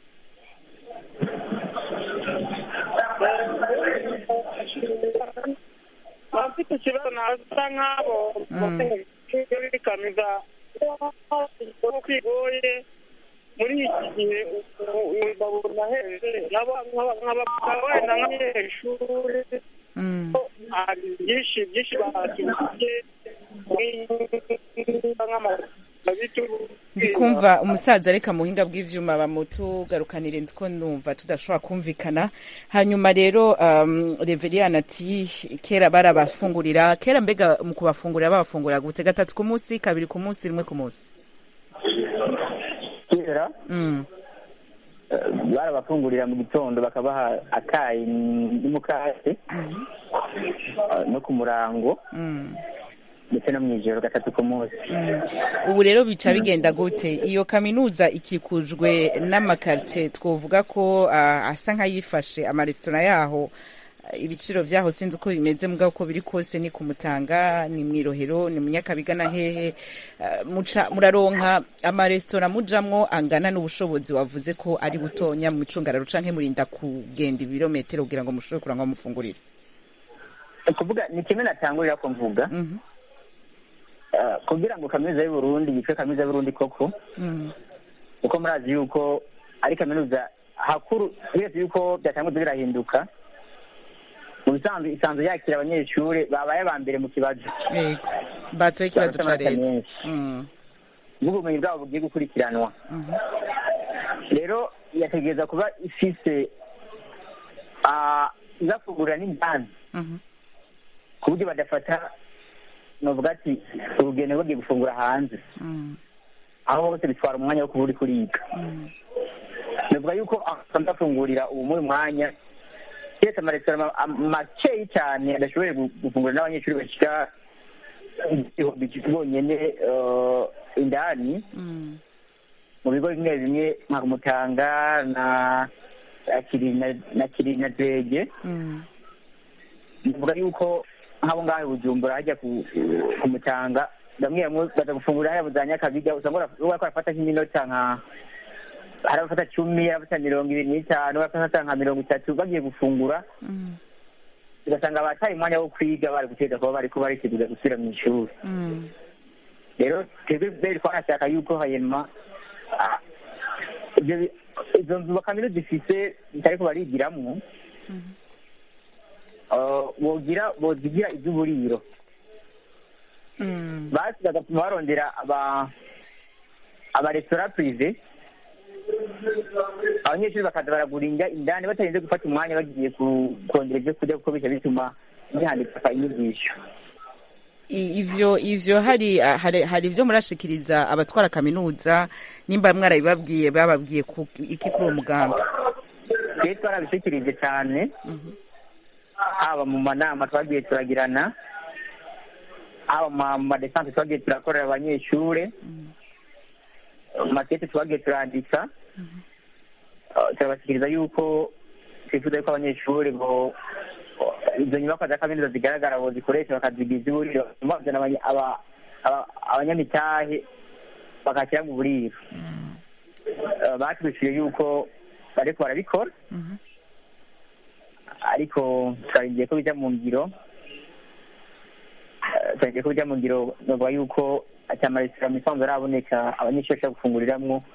Bafite ikibazo nasa nk'abo bikamiza ko kwigoye muri iki gihe babona heze wenda nk'abanyeshuri hari byinshi bahatuye ndikumva umusaza reka muhinga bw'ivyuma bamutugarukanire ndiko numva tudashobora kumvikana. Hanyuma rero Reverien ati kera barabafungurira, kera mbega mu kubafungurira babafungurira gute? Gatatu ku munsi, kabiri ku munsi, rimwe ku munsi? kera barabafungurira mu gitondo bakabaha akayi n'umukate no ku murango ndetse no mw'ijoro gatatu ku munsi. Ubu rero bica bigenda gute? Iyo kaminuza ikikujwe n'amakarite twovuga ko asa nk'ayifashe amaresitora yaho, ibiciro vyaho sinzi uko bimeze mugabo uko biri kose ni ku Mutanga, ni mw'Irohero, ni mu Nyakabiga na hehe, muraronka amaresitora mujamwo angana n'ubushobozi wavuze ko ari butonya mu micungararo canke murinda kugenda ibirometero kugira ngo mushobore kurangwa mufungurire? Kuvuga ni kimwe natangurira ko mvuga kugira ngo kaminuza y'u Burundi yitwe kaminuza y'u Burundi koko uko murazi yuko ari kaminuza hakuru biretse yuko byatanguye birahinduka mu bisanzwe isanzwe yakira abanyeshuri babaye aba mbere mu kibazo batoye ikibazo ca leta n'ubumenyi bwabo bugiye gukurikiranwa. Rero yategereza kuba ifise izafungurira n'indani ku buryo badafata novuga ati urugendo bagiye gufungura hanze aho hose bitwara umwanya wo kuba uri kuriga. Novuga yuko ndafungurira ubu muri mwanya keretse amaresitora makeyi cyane adashoboye gufungura n'abanyeshuri bashika igihumbi bonyene indani mu bigo bimwe bimwe nka Mutanga na Kiriri na Dege. Novuga yuko nk'abo ngaho Bujumbura hajya ku Mutanga bamwe baza gufungura hariya za Nyakabiga usanga barafata nk'iminota hari abafata 10, abafata 25, abafata nka 30 bagiye gufungura ugasanga bataye umwanya wo kwiga bari guteka kuba bariko bariteguza gusubira mu ishuri. Rero twebwe twarashaka yuko hanyuma izo nzu bakaminuza zifise bitariko barigiramwo bozigira iby'uburiro basi bagatuma barondera abaresitora prive, abanyeshuri bakaza baragura indani batarinze gufata umwanya bagiye kurondera ibyo kurya kuko bica bituma bihandika inyigisho. Ivyo hari ivyo murashikiriza abatwara kaminuza nimba mwarabibabwiye bababwiye iki kuri uwo mugambi? Twe twarabishikirije cyane haba mu manama twagiye turagirana, haba mu madesanse twagiye turakorera abanyeshure, makete twagiye turandika, turabashikiriza yuko twifuza yuko abanyeshuri izo nyubakwa za kaminuza zigaragara bozikoresha bakazigiza uburiro, bazana abanyamitahe bakashyira mu buriro. Batwishuye yuko bariko barabikora ariko twaringiye ko bijya mu ngiro, novuga yuko ati amaresitora mu isanzwe araboneka abanyeshuri bashobora gufunguriramwo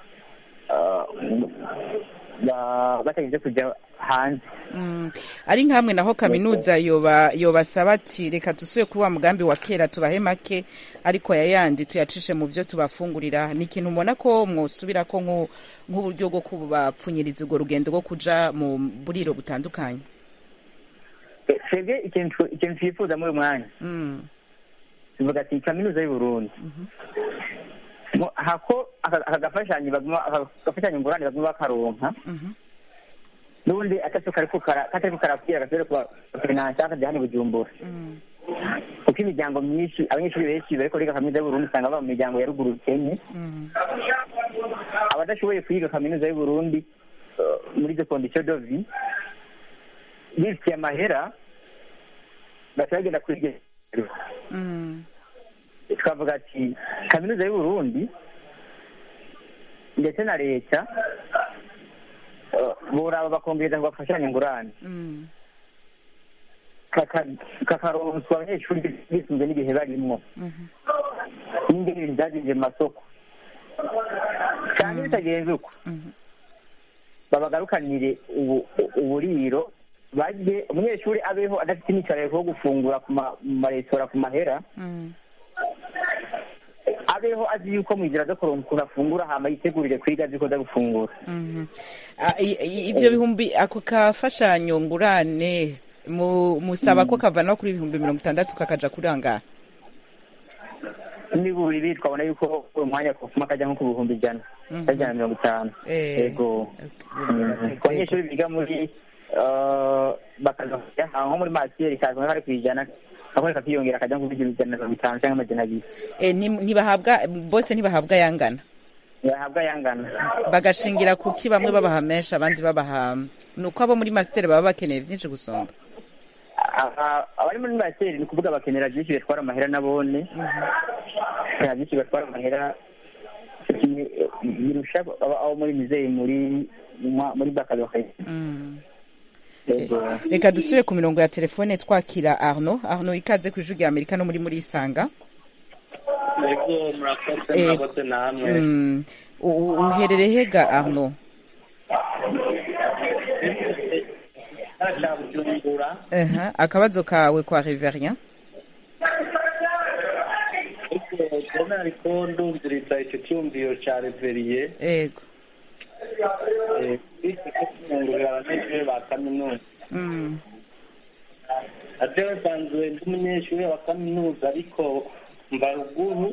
batarinze kujya hanze. Ari nkamwe naho kaminuza yobasaba ati reka dusuye kuri wa mugambi wa kera tubahe make ariko yayandi tuyacishe mu byo tubafungurira. Ni ikintu mubona ko mwosubira ko nk'uburyo bwo kubapfunyiriza urwo rugendo rwo kuja mu buriro butandukanye? Twebwe ikintu twifuza muri uyu mwanya tuvuga ati kaminuza y'u Burundi hako agafashanyo ngurane baguma bakaronka n'ubundi atatu kariko karakwira gasubire kubafinansa akajya hano Bujumbura kuko imiryango myinshi abanyeshuri benshi bariko biga kaminuza y'u Burundi usanga baba mu miryango ya ruguru Kenya abadashoboye kwiga kaminuza y'u Burundi muri izo condition de vie bifitiye amahera batagenda kwiga. Twavuga ati kaminuza y'u Burundi ndetse na leta boraba bakongereza ngo bafashanye ingurane kakaronswa abanyeshuri bisunze n'igihe barimwo n'ingene ibintu byazinje mu masoko cyane bitagenze uko babagarukanire uburiro bajye umunyeshuri abeho adafite imyicarire yo gufungura ku maresitora ku mahera abeho azi yuko mu nzira zo kuronka ukuntu afungura hama yitegurire kwiga azi ko aza gufungura. Ivyo bihumbi ako kafashanyo ngurane musaba ko kavana kuri 60,000 kakaja kurangara ni buri twabona yuko umwanya kufuma kajya nko ku 100 kajya 50. Yego abanyeshuri biga muri bakaza nko muri matiere kaza bari kwijana aho kakiyongera kajya nko 150 cyangwa 200. Ntibahabwa bose ntibahabwa yangana bagashingira kuki bamwe babahamesha abandi babaha nuko abo muri master baba bakeneye byinshi gusomba. Abari muri master ni kuvuga bakenera byinshi bitwara amahera nabone byinshi bitwara amahera birusha abo muri musée muri bakalohe. Reka dusubire ku mirongo ya telefone twakira Arnaud ikaze ku ijwi rya Amerika no muri Isanga. Yego murakoze namwe. Uherereye hega Arnaud? Akabazo kawe kwa Reverien? Ariko ndumviriza icyo cyumviro cya Reverien. Yego. Abanyeshuri ba kaminuza. Atewe nsanzwe ndi umunyeshuri wa kaminuza ariko mbaruguru.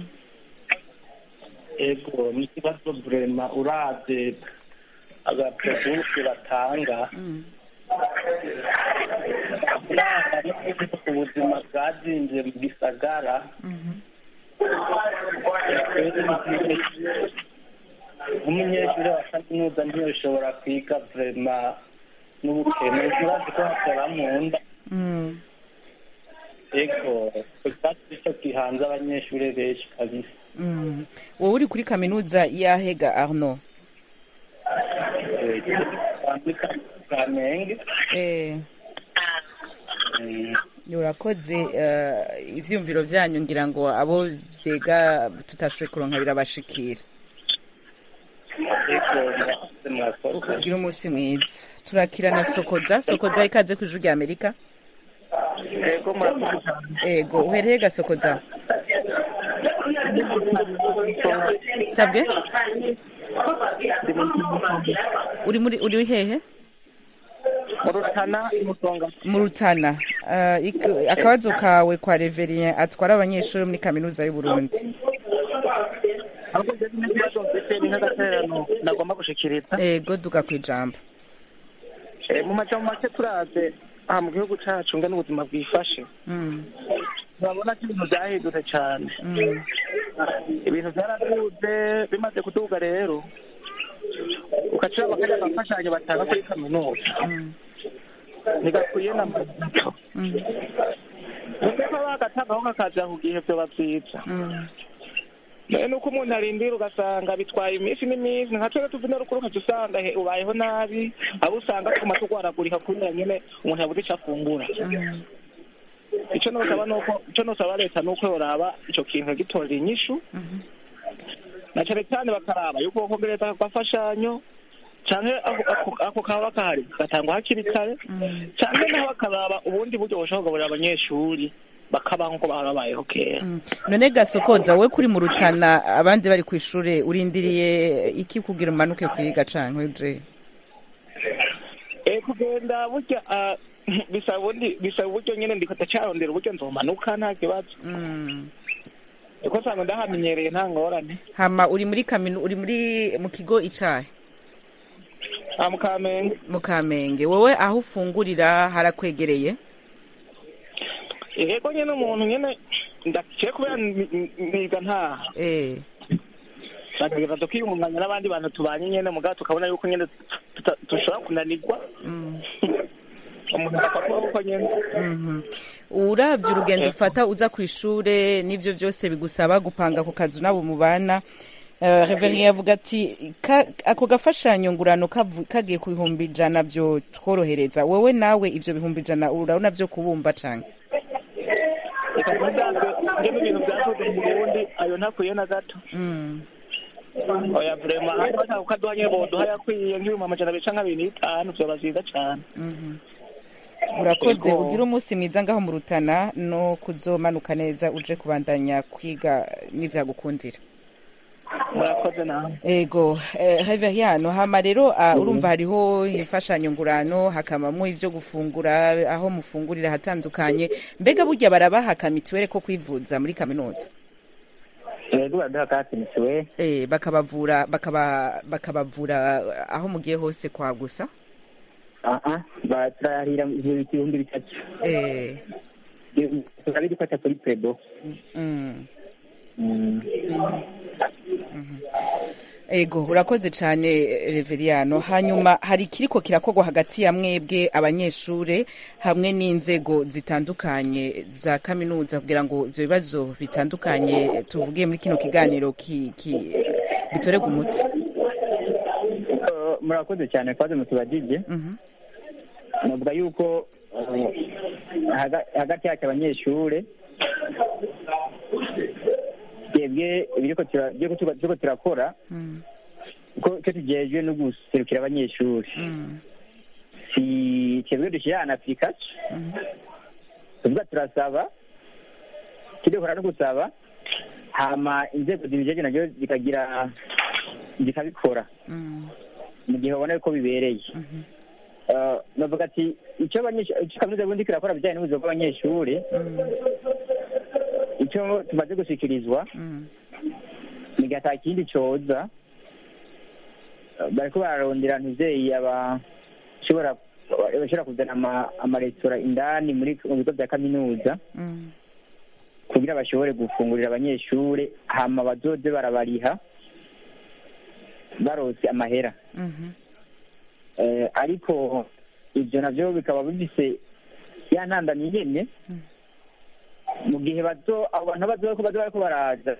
Ego ni ikibazo burema uravye agaproduce batanga ubuzima bwazinze mu gisagara. Umunyeshuri wa kaminuza ntiyoshobora kwiga burema n'ubukene urazi ko hakora mu nda. Ego ikibazo cyo gihanze abanyeshuri benshi kabisa. Wowe uri kuri kaminuza ya hega Arnaud? Urakoze ivyumviro vyanyu ngira ngo abo vyega tutashoboye kuronka birabashikira. Ugira umunsi mwiza. Turakira na Sokoza ikaze ku ijwi rya Amerika. Ego uhereye Gasokoza? Sabwe? Uri hehe? Mu Rutana. Akabazo kawe kwa Reverien atwara abanyeshuri muri kaminuza y'u Burundi. Nagomba gushikiriza. Ego duka kwijambo. Mu majambo make turaze aha mu gihugu cyacu ngana ubuzima bwifashe. Urabona ko ibintu byahindutse cyane. Ibintu byaraduze bimaze kuduga rero ukacira bakajya bafashanya batanga kuri kaminuza. Nigakwiye na mato. Nuko bagatanga kakaza ku gihe byo bavyiza. Nuko umuntu arindira ugasanga bitwaye iminsi n'iminsi nka twese tuvina rukuru ukacusanga ubayeho nabi abo usanga tuguma tugwaragurika kubera nyene umuntu yabuze icyo afungura. Icyo nosaba leta nuko yoraba ico kintu gitorera inyishu na cyane cyane bakaraba yuko kongereza gafashanyo canke ako kaba kahari gatangwa hakiri kare canke naho bakaraba ubundi buryo boshobora kugaburira abanyeshuri bakabaho nko babayeho kera. None Gasokoza we kuri mu Rutana abandi bari ku ishure urindiriye iki kugira umanuke kwiga canke uje? Kugenda burya bisa uburyo nyene ndikata cyarondera uburyo nzomanuka nta kibazo. Eko sanga ndahamenyereye nta ngorane. Hama uri muri mu kigo icahe? Mu Kamenge. Wowe aho ufungurira harakwegereye? Ego nyene umuntu nyene ndakiye kubera niga ntaha. Bakageza tukiyunganya n'abandi bantu tubanye nyene mugato tukabona yuko nyene tushobora kunanirwa. Uravye urugendo ufata uza ku ishure n'ivyo vyose bigusaba gupanga ku kazu nabo mubana. Reverien yavuga ati ako gafashanyo ngurano kagiye ku 100 byo tworohereza. Wewe nawe ivyo 100 urabona vyo kubumba canke? Ngene ibintu byavuze mu Burundi ayo ntakuye na gato. Oya vraiment hano ukaduhanye bodo haya kwiye nk'ibihumbi amajana abiri canke 25 byo baziza cyane. urakoze ugira umunsi mwiza ngaho mu Rutana no kuzomanuka neza uje kubandanya kwiga n'ivyagukundira. murakoze nawe. Ego Reverien hama rero urumva hariho imfashanyo ngurano hakamamwo ivyo gufungura aho mufungurira hatandukanye, mbega burya barabaha kamituwere ko kwivuza muri kaminuza? Yego baraduha kasi mituwere. Bakabavura aho mugiye hose kwa gusa? Baturahira ibihumbi 3. Turabifata kuri Predo. Ego urakoze cyane Reverien. Hanyuma hari kiriko kirakorwa hagati ya mwebwe abanyeshure hamwe n'inzego zitandukanye za kaminuza kugira ngo ivyo bibazo bitandukanye tuvugiye muri kino kiganiro bitorega umuti? Murakoze cyane kwaze mutubajije. Navuga yuko hagati yacu abanyeshure twebwe ibiriko turakora ko tujejwe no guserukira abanyeshuri, si twebwe dushyirana application tuvuga turasaba kidekora no gusaba hama inzego zibijeje nabyo zikabikora mu gihe babona ko bibereye. Navuga ati icyo kaminuza y'uburundi kirakora bijyanye n'ubuzima bw'abanyeshuri, icyo tumaze gushikirizwa ni gata kindi coza bariko bararondera ntuzeye bashobora kuzana amaresitora indani mu bigo bya kaminuza kugira bashobore gufungurira abanyeshuri hama bazoze barabariha barose amahera. Ariko ibyo navyo bikaba bifise ya ntandamye nyene mu gihe abo bantu bariko baraza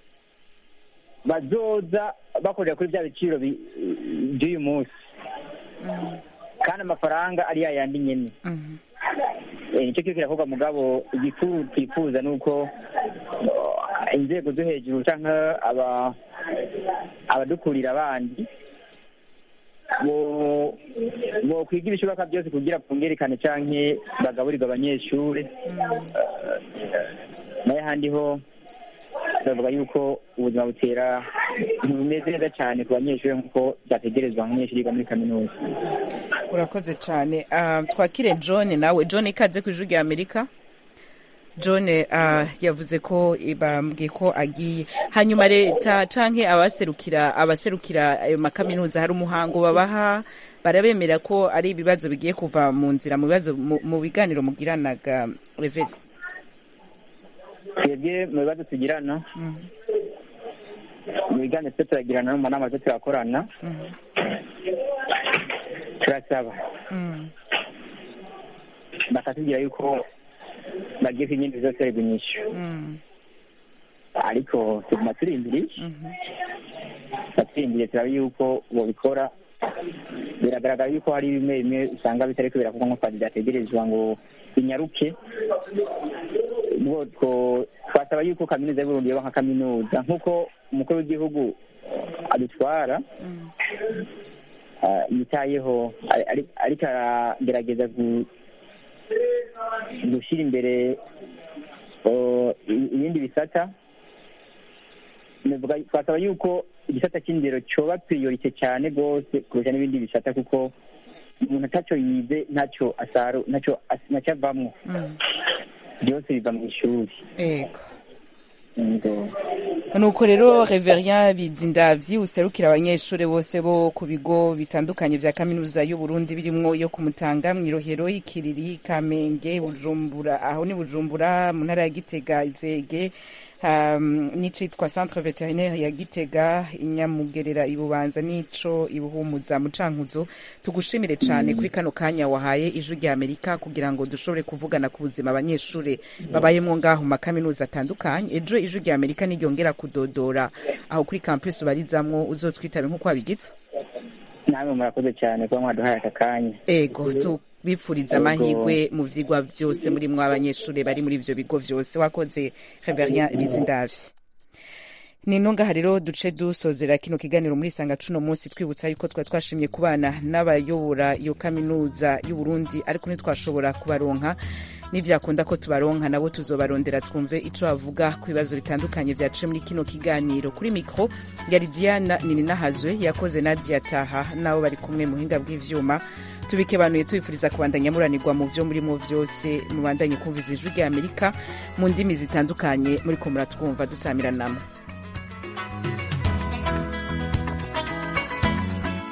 bazoza bakorera kuri bya biciro by'uyu munsi kandi amafaranga ari yayandi nyene. Nicyo kiyo kirakorwa mugabo igikuru twifuza nuko inzego zo hejuru canke abadukurira abandi bo kwiga ibishoboka byose kugira pungerekane canke bagaburirwa abanyeshuri. Naye handi ho ndavuga yuko ubuzima bumeze neza cyane ku banyeshuri nk'uko byategerezwa nk'umunyeshuri yiga muri kaminuza. Urakoze cyane. Twakire John nawe. John ikaze ku ijwi rya Amerika. John yavuze ko bambwiye ko agiye. Hanyuma leta canke abaserukira ayo makaminuza hari umuhango babaha barabemera ko ari ibibazo bigiye kuva mu nzira mu biganiro mugiranaga Reverien? Twebwe mu bibazo tugirana mu biganiro turagirana no mu nama turakorana turasaba bakatubwira yuko bagiye kwinyindi zose rigunyisha ariko tuguma turindiriye turaba yuko bobikora. Biragaragara yuko hari bimwe usanga bitariko birakorwa nk'uko byategerezwa ngo binyaruke. Twasaba yuko kaminuza y'Uburundi yoba nka kaminuza nk'uko umukuru w'igihugu adutwara yitayeho ariko aragerageza gushyira imbere ibindi bisata. Twasaba yuko igisata cy'indero cyoba priorite cyane rwose kurusha n'ibindi bisata kuko umuntu atacyo yize ntacyo avamwo, byose biva mu ishuri. Nuko rero Reverien Bizindavyi userukira abanyeshuri bose bo ku bigo bitandukanye vya kaminuza y'Uburundi birimwo yo ku Mutanga, Mwirohero, Ikiriri, Kamenge, Bujumbura, aho ni Bujumbura mu ntara ya Gitega, Izege, n'icitwa Centre Vétérinaire ya Gitega, Inyamugerera, Ibubanza, n'ico Ibuhumuza mu Cankuzo. Tugushimire cane kuri kano kanya wahaye ijwi rya Amerika kugira ngo dushobore kuvugana ku buzima abanyeshuri babayemwo ngaho mu makaminuza atandukanye. Ejo ijwi rya Amerika n'iryongera kudodora aho kuri campus barizamwo uzotwitabe nk'uko wabigize. Namwe murakoze cyane kuba mwaduhaye aka kanya. Ego bipfuriza amahirwe mu vyigwa byose muri mwe abanyeshuri bari muri ivyo bigo vyose. Wakoze Reverien Bizindavyi. ni nongaha rero duce dusozera kino kiganiro muri sanga cuno munsi twibutsa yuko twashimye kubana n'abayobora iyo kaminuza y'Uburundi ariko ntitwashobora kubaronka nivyakunda ko tubaronka nabo tuzobarondera twumve ico bavuga ku bibazo bitandukanye vyaciye muri kino kiganiro. Kuri mikro yari Diana Nininahazwe, yakoze Nadia Taha nabo bari kumwe mu hinga bw'ivyuma. Tubikebanuye tubifuriza kubandanya muranirwa mu vyo muri mu vyose, mubandanye kumviza ijwi rya Amerika mu ndimi zitandukanye muri ko muratwumva dusamiranamo.